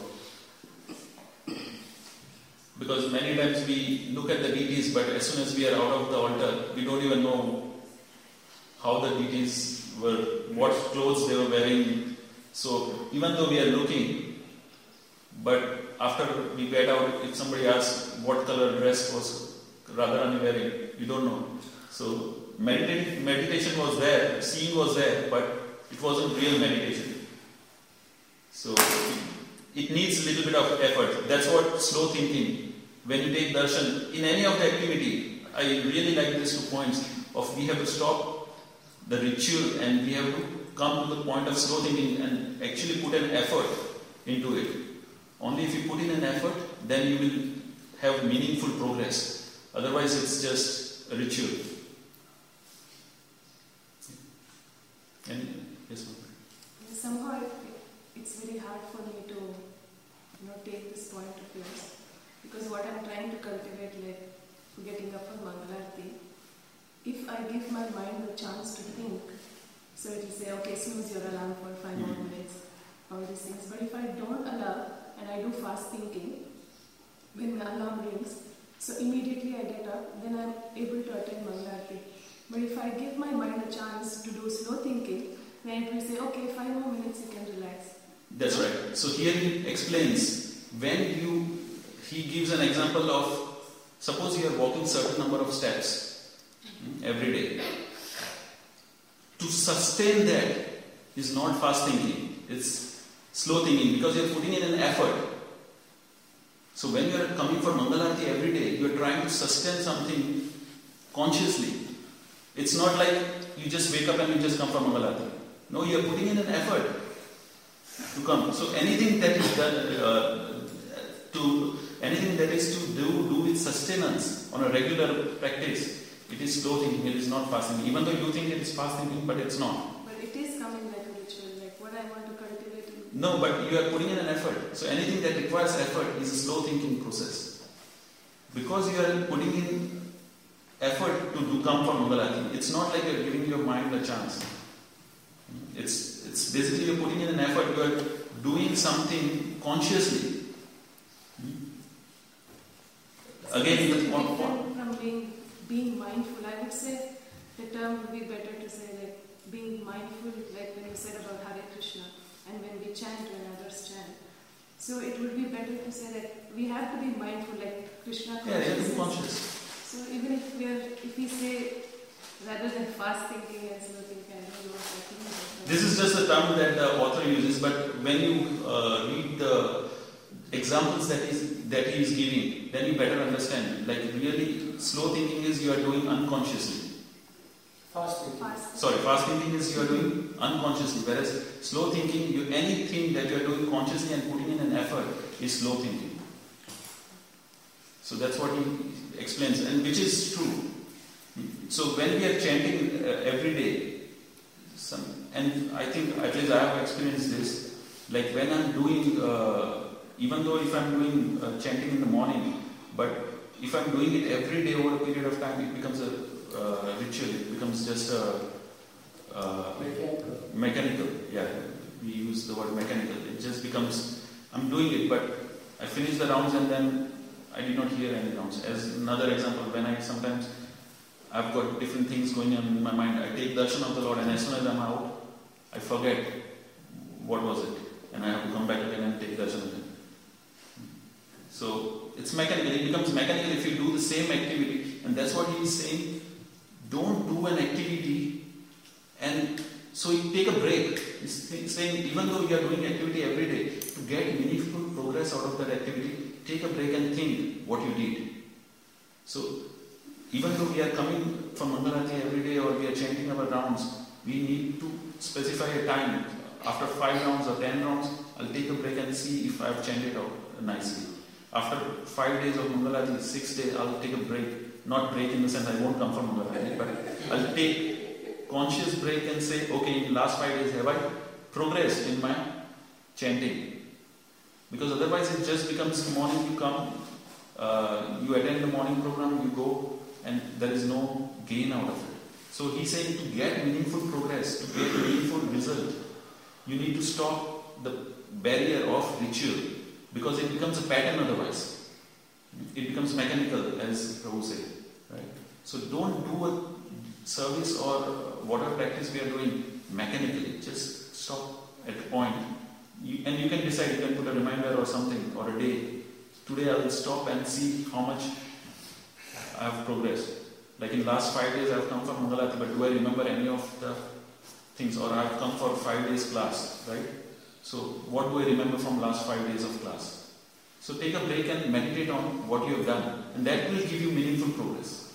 Because many times we look at the deities, but as soon as we are out of the altar, we don't even know how the deities were, what clothes they were wearing. So even though we are looking, but after we get out, if somebody asks what color dress was Radharani wearing, you don't know. So meditation was there, seeing was there, but it wasn't real meditation. So it needs a little bit of effort. That's what slow thinking. When you take darshan, in any of the activity, I really like these 2 points of we have to stop the ritual and we have to come to the point of slow thinking and actually put an effort into it. Only if you put in an effort, then you will have meaningful progress. Otherwise, it's just a ritual. Yes, ma'am. Somehow it's very hard for me to take this point of yours. Because what I'm trying to cultivate, like getting up for Mangalarti, if I give my mind a chance to think, so it will say, okay, snooze your alarm for 5 more minutes, all these things. But if I don't allow, and I do fast thinking, when my alarm rings, so immediately I get up, then I'm able to attend Mangalarti. But if I give my mind a chance to do slow thinking, then it will say, okay, 5 more minutes you can relax. That's right. So here he explains, he gives an example of, suppose you are walking certain number of steps every day. To sustain that is not fast thinking, it's slow thinking because you are putting in an effort. So when you are coming for Mangalarti every day, you are trying to sustain something consciously. It's not like you just wake up and you just come for Mangalarti. No, you are putting in an effort to come. So anything that is done anything that is to do with sustenance on a regular practice, it is slow thinking, it is not fast thinking. Even though you think it is fast thinking, but it's not. But No, but you are putting in an effort. So anything that requires effort is a slow thinking process. Because you are putting in effort to come for Mangalarti, it's not like you are giving your mind a chance. It's basically you're putting in an effort, you are doing something consciously. Again, it's different from being mindful. I would say the term would be better to say like being mindful, like when you said about Hare Krishna, and when we chant, when others chant. So it would be better to say that we have to be mindful, like Krishna yeah, you have to consciousness. be conscious. So even if we say rather than fast thinking and slow thinking, I don't know what I think about. This is just a term that the author uses, but when you read the examples that he is giving, then you better understand. Like really, slow thinking is you are doing unconsciously. Fast thinking. Fast thinking is you are doing unconsciously, whereas slow thinking, anything that you are doing consciously and putting in an effort is slow thinking. So that's what he explains, and which is true. So when we are chanting every day, and I think at least I have experienced this, like when I'm doing, even though if I'm doing chanting in the morning, but if I'm doing it every day over a period of time, it becomes a ritual, it becomes just mechanical. Yeah, we use the word mechanical. It just becomes, I'm doing it, but I finish the rounds and then I did not hear any rounds. As another example, when I've got different things going on in my mind, I take darshan of the Lord, and as soon as I'm out, I forget what was it, and I have to come back again and take darshan again. So it's mechanical. It becomes mechanical if you do the same activity, and that's what he is saying. Don't do an activity, and so you take a break. He's saying even though you are doing activity every day, to get meaningful progress out of that activity, take a break and think what you did. So even though we are coming from Mangalarti every day or we are chanting our rounds, we need to specify a time. After 5 rounds or 10 rounds, I'll take a break and see if I've chanted out nicely. After 5 days of Mangalarti, 6th day, I'll take a break. Not break in the sense I won't come from Mangalarti, but I'll take conscious break and say, okay, in the last 5 days, have I progressed in my chanting? Because otherwise it just becomes morning you come, you attend the morning program, you go, and there is no gain out of it. So he's saying to get meaningful progress, to get meaningful result, you need to stop the barrier of ritual, because it becomes a pattern otherwise. It becomes mechanical, as Prabhu said. Right? So don't do a service or whatever practice we are doing mechanically. Just stop at a point. And you can decide, you can put a reminder or something, or a day. Today I will stop and see how much I have progressed. Like in last 5 days I have come for Mangalarti, but do I remember any of the things? Or I have come for 5 days class, right? So what do I remember from last 5 days of class? So take a break and meditate on what you have done, and that will give you meaningful progress.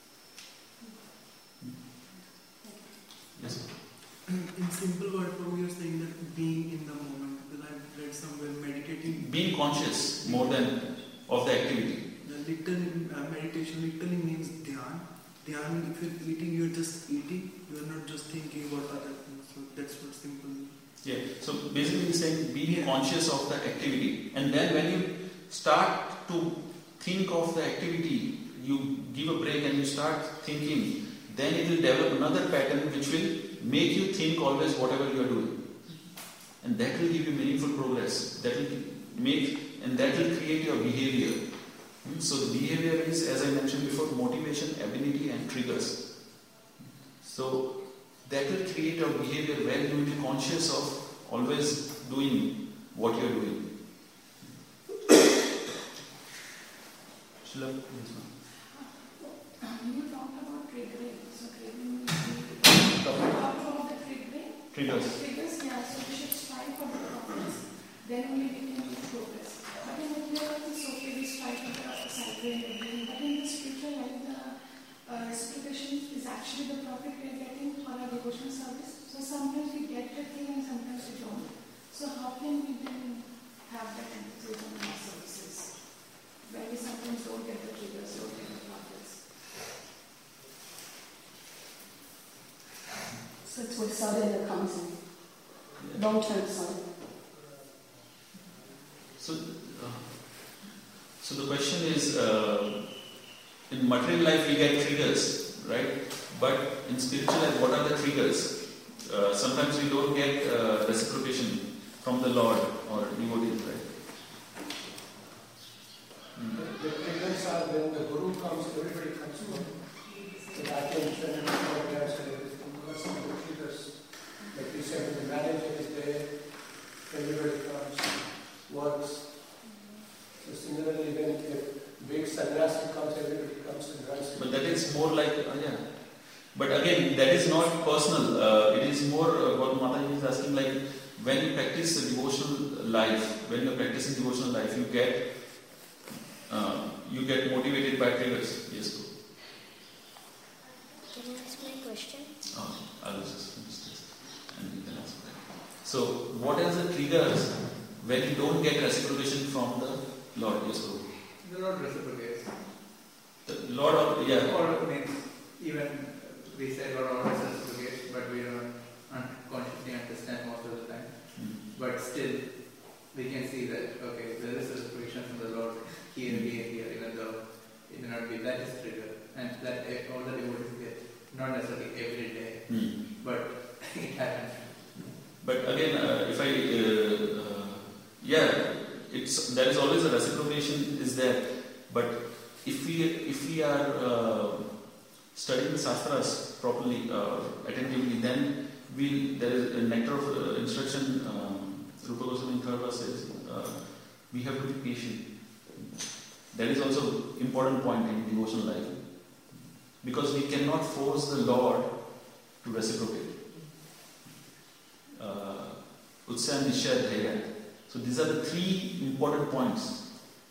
Yes? In simple word, Prabhu, you are saying that being in the moment, because I've read somewhere meditating. Being conscious more than of the activity. Meditation literally means dhyan. Dhyan, if you're eating, you're just eating. You're not just thinking about other things. So that's what simple means. Yeah. So basically he's saying being conscious of the activity. And then when you start to think of the activity, you give a break and you start thinking, then it will develop another pattern which will make you think always whatever you are doing. And that will give you meaningful progress. That will create your behavior. So the behavior is, as I mentioned before, motivation, ability and triggers. So that will create your behavior where you will be conscious of always doing what you are doing. You talked about triggering. So triggering means talked about the triggering. Triggers. Triggers, yeah. So we should strive for the progress. Then only we can make progress. But in India, it's okay, we strive for the cycle and everything. But in the spiritual life, the reciprocation is actually the profit we are getting for our devotional service. So sometimes we get the thing and sometimes we don't. So how can we then have that enthusiasm in our services? When we sometimes don't get the triggers, don't get the profits. So it's what sadhana comes in. Long-term sadhana. So the question is, in material life we get triggers, right? But in spiritual life, what are the triggers? Sometimes we don't get reciprocation from the Lord or devotees, right? The triggers are when the Guru comes, everybody comes to him. The attention and progress and everything. Those are the triggers. Like you said, when the manager is there, everybody comes, works. So similarly, when the big sannyasi comes, everybody comes and runs. But that is more like, yeah. But again, that is not personal. It is more what Mataji is asking, like when you practice the devotional life, when you are practicing devotional life, you get motivated by triggers. Yes, go. Can you ask my question? I'll just finish this and you can ask that. So, what are the triggers when you don't get reciprocation from the Lord? Yes, go. The Lord reciprocates. The Lord, yeah. Or means even we say Lord always reciprocates, but we don't unconsciously understand most of the time. But still, we can see that okay, there is reciprocation from the Lord here, even though it may not be that is trigger, and that all the devotees get, not necessarily every day, but it happens. But again, if there is always a reciprocation is there. But if we are studying the Shastras properly, attentively, then there is a nectar of instruction. Rupa Goswami in 3rd verse says we have to be patient. That is also important point in devotional life, because we cannot force the Lord to reciprocate. Utsa, Nisha, Dhairya. So these are the 3 important points.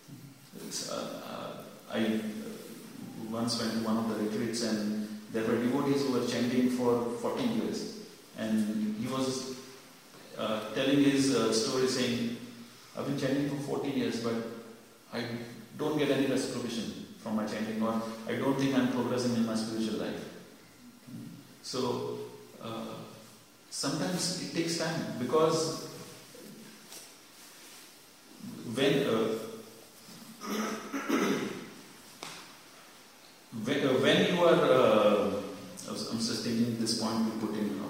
I once went to one of the retreats and there were devotees who were chanting for 40 years. And he was telling his story saying, I've been chanting for 40 years but I don't get any reciprocation from my chanting, or I don't think I'm progressing in my spiritual life. So, sometimes it takes time, because when you are, I'm just taking this point to put in now.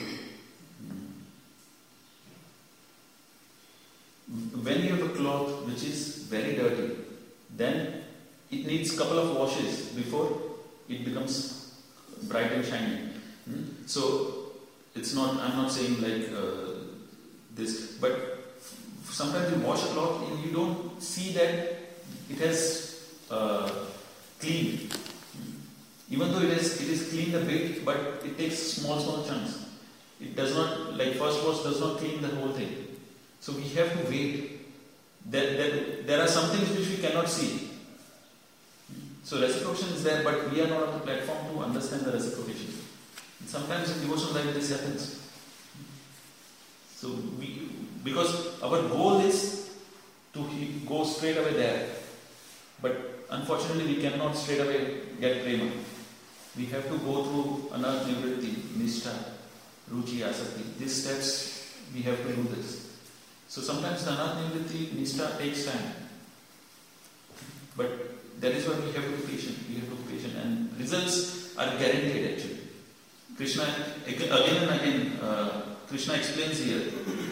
When you have a cloth which is very dirty, then it needs a couple of washes before it becomes bright and shiny. So I'm not saying like this, but sometimes you wash a cloth and you don't see that it has cleaned. Even though it is cleaned a bit, but it takes small chunks. It does not, like first wash does not clean the whole thing. So we have to wait. There are some things which we cannot see. So reciprocation is there, but we are not on the platform to understand the reciprocation. And sometimes in devotional life this happens. So because our goal is to go straight away there, but unfortunately we cannot straight away get prema. We have to go through anarth nivritti, nishtha, ruchi, asakti. These steps we have to do this. So sometimes the anarth nivritti, nishtha takes time. But that is why we have to be patient. We have to be patient, and results are guaranteed actually. Krishna, again and again, Krishna explains here.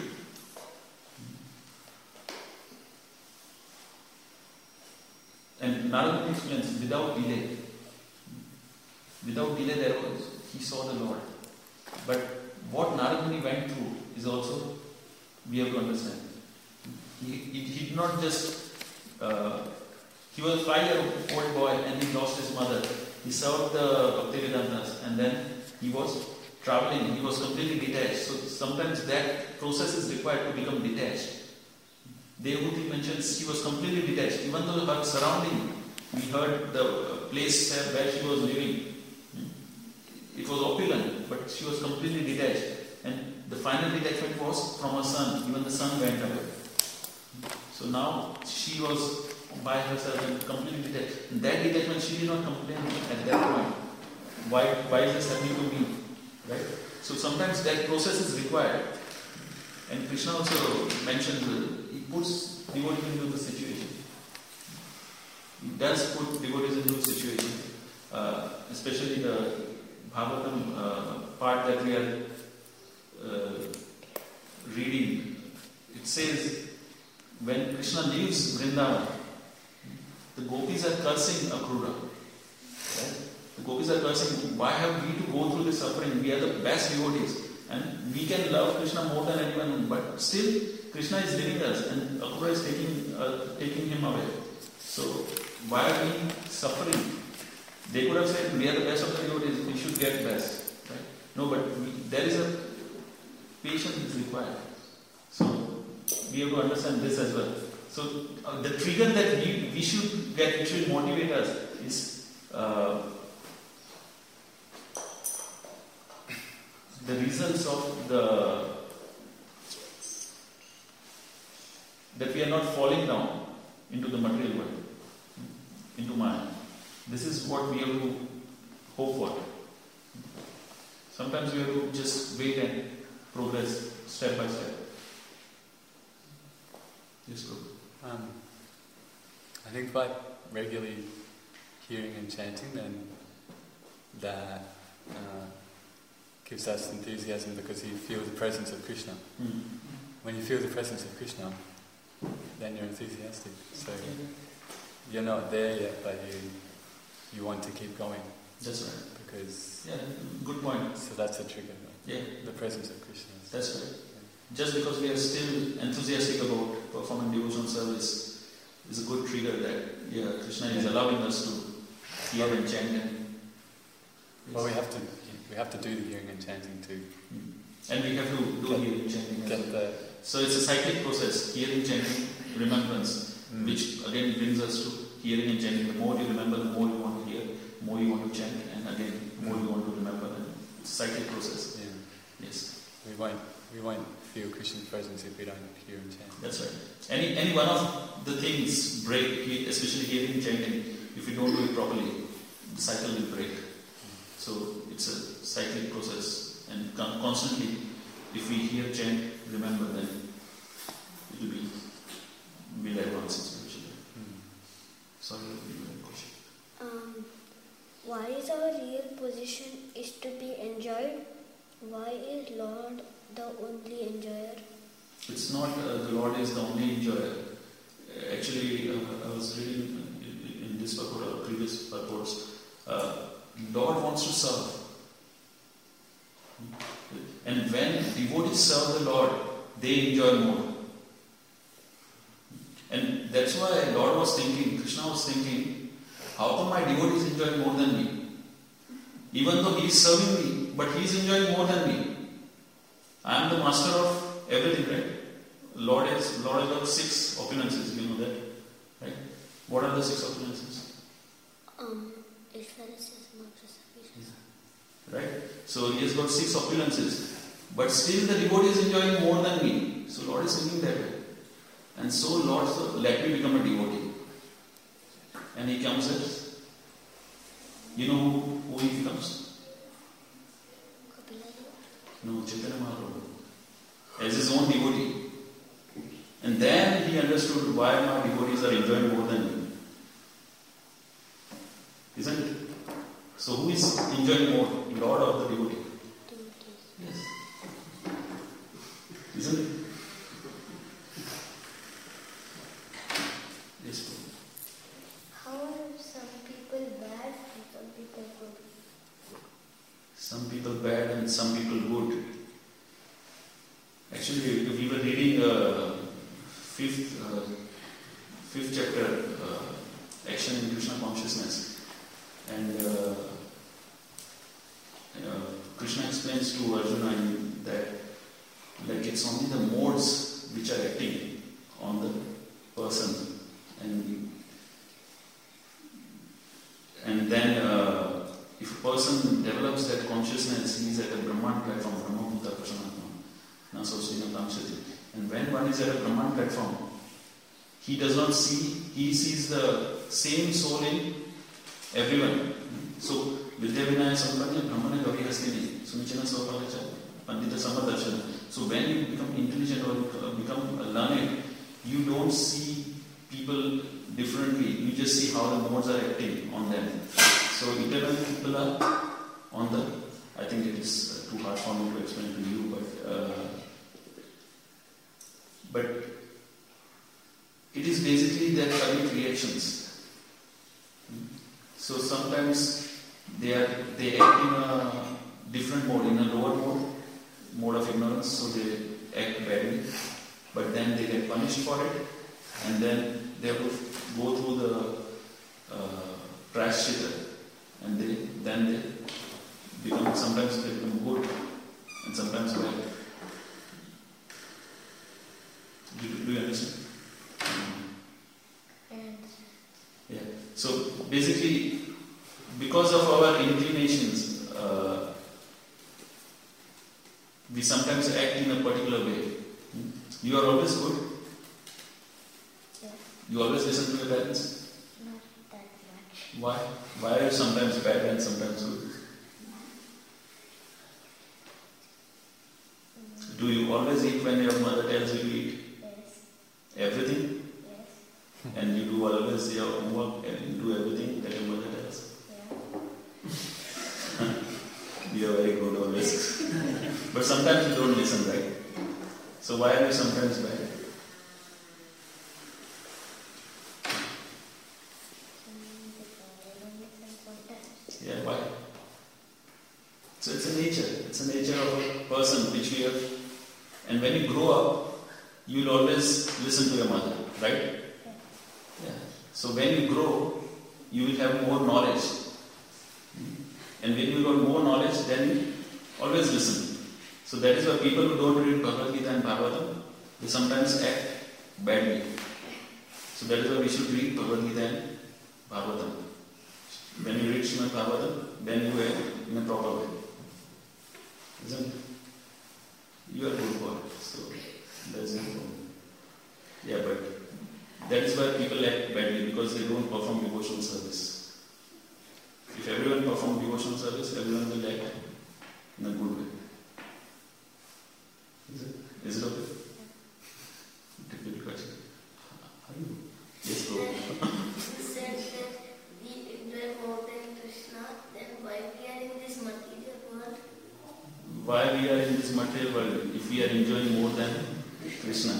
And Narada explains, without delay. Without delay he saw the Lord. But what Narada went through is also, we have to understand. He did not just, he was a 5-year-old boy and he lost his mother. He served the Bhaktivedantas and then he was traveling, he was completely detached. So sometimes that process is required to become detached. Devahuti mentions she was completely detached. Even though her surrounding, we heard the place where she was living, it was opulent, but she was completely detached. And the final detachment was from her son. Even the son went away. So now she was by herself and completely detached. And that detachment, she did not complain at that point. Why is this happening to me? Right? So sometimes that process is required. And Krishna also mentioned, puts devotees into the situation. He does put devotees into the situation, especially the Bhagavatam part that we are reading. It says, when Krishna leaves Vrindavan, the gopis are cursing Akrura. Right? The gopis are cursing, why have we to go through this suffering? We are the best devotees. And we can love Krishna more than anyone, but still Krishna is leaving us and Akrura is taking him away. So why are we suffering? They could have said, we are the best of the devotees, we should get best. Right? No, but there is a patience is required. So we have to understand this as well. So the trigger that we should get, which will motivate us, is the results of that we are not falling down into the material world, into Maya. This is what we have to hope for. Sometimes we have to just wait and progress step by step. Yes, Prabhu. I think by regularly hearing and chanting, then that gives us enthusiasm because you feel the presence of Krishna. Mm. When you feel the presence of Krishna, then you're enthusiastic. So you're not there yet, but you want to keep going. That's right. Because good point. So that's a trigger. Yeah, the presence of Krishna. That's right. Just because we are still enthusiastic about performing devotional service is a good trigger that Krishna is allowing us to hear and chant. Well, we have to do the hearing and chanting too. And we have to do hearing and chanting as well. So it's a cyclic process: hearing, chanting, remembrance, which again brings us to hearing and chanting. The more you remember, the more you want to hear, the more you want to chant, and again, the more you want to remember. It's a cyclic process. Yeah. Yes. We won't feel Krishna's presence if we don't hear and chant. That's right. Any one of the things break, especially hearing and chanting. If you don't do it properly, the cycle will break. So it's a cyclic process, and constantly, if we hear, chant, remember, then it will be will advance spiritually. Sorry, you have a question. Why is our real position is to be enjoyed? Why is Lord the only enjoyer? It's not the Lord is the only enjoyer. Actually, I was reading in this purport or previous purports. Lord wants to serve. And when devotees serve the Lord, they enjoy more. And that's why Lord was thinking, Krishna was thinking, how come my devotees enjoy more than me? Even though he is serving me, but he is enjoying more than me. I am the master of everything, right? Lord has got 6 opulences, you know that, right? What are the 6 opulences? Right? So he has got 6 opulences, but still the devotee is enjoying more than me. So Lord is thinking that way. And so Lord, let me become a devotee. And he comes as, you know who he becomes? No, Chaitanya Mahaprabhu. As his own devotee. And then he understood why my devotees are enjoying more than me. Isn't it? So who is enjoying more? Lord or the devotee? Yes. Isn't it? Yes. How are some people bad and some people good? Some people bad and some people good. Actually, we were reading fifth chapter, Action in Krishna Consciousness, and Krishna explains to Arjuna that like it's only the modes which are acting on the person, and then if a person develops that consciousness, he is at a Brahman platform, Brahma-bhuta Prashanatma, Nasostina Tamshati. And when one is at a Brahman platform, he does not see, he sees the same soul in everyone. So, Vidya Vinaya Sampanya Brahmana Gavi Hastini, Sunichana Svapalacha, Pandita Samadarshana. So when you become intelligent or become learned, you don't see people differently. You just see how the modes are acting on them. So eternal people are on the, I think it is too hard for me to explain to you, but it is basically their karmic reactions. So sometimes they act in a different mode, in a lower mode of ignorance, so they act badly, but then they get punished for it, and then they have to go through the prashchita, and then they become, sometimes they become good, and sometimes bad. Do you understand? Yeah. So basically, because of our inclinations, we sometimes act in a particular way. You are always good. Yeah. You always listen to your parents. Not that much. Why? Why are you sometimes bad and sometimes good? Do you always eat when your mother tells you to eat? Yes. Everything? Yes. And you do always your homework and do everything that your mother tells? Yeah. You are very good always. But sometimes you don't listen, right? So why are you sometimes bad? Yeah, why? So it's a nature. It's a nature of a person which we have. And when you grow up, you will always listen to your mother, right? Yeah. So when you grow, you will have more knowledge. And when you got more knowledge, then you always listen. So that is why people who don't read Bhagavad Gita and Bhagavatam, they sometimes act badly. So that is why we should read Bhagavad Gita and Bhagavatam. When you read Srimad Bhagavatam, then you act in a proper way. Isn't it? You are a good boy, so there is no problem. Yeah, but that is why people act badly, because they don't perform devotional service. If everyone performs devotional service, everyone will act in a good way. Is it okay? Difficult question. Are you? Yes, bro. You said that we enjoy more than Krishna, then why we are in this material world? Why we are in this material world if we are enjoying more than Krishna?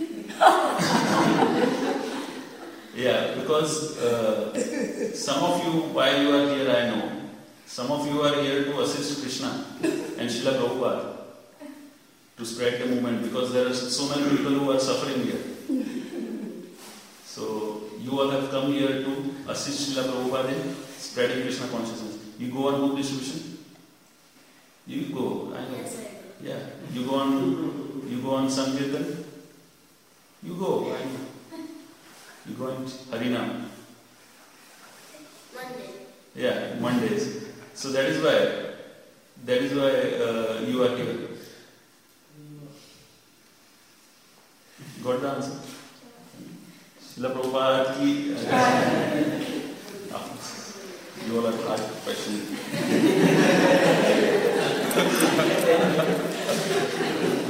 Yeah, because some of you, while you are here, I know, some of you are here to assist Krishna and Srila Prabhupada to spread the movement, because there are so many people who are suffering here. So you all have come here to assist Srila Prabhupada in spreading Krishna consciousness. You go on book distribution? You go, I know. Yes, I do. Yeah. You go on Sankirtan? You go, I know. You go on Harinam? Monday. Yeah, Mondays. So that is why you are here. Got the answer? Srila Prabhupada ki... You all have hard question.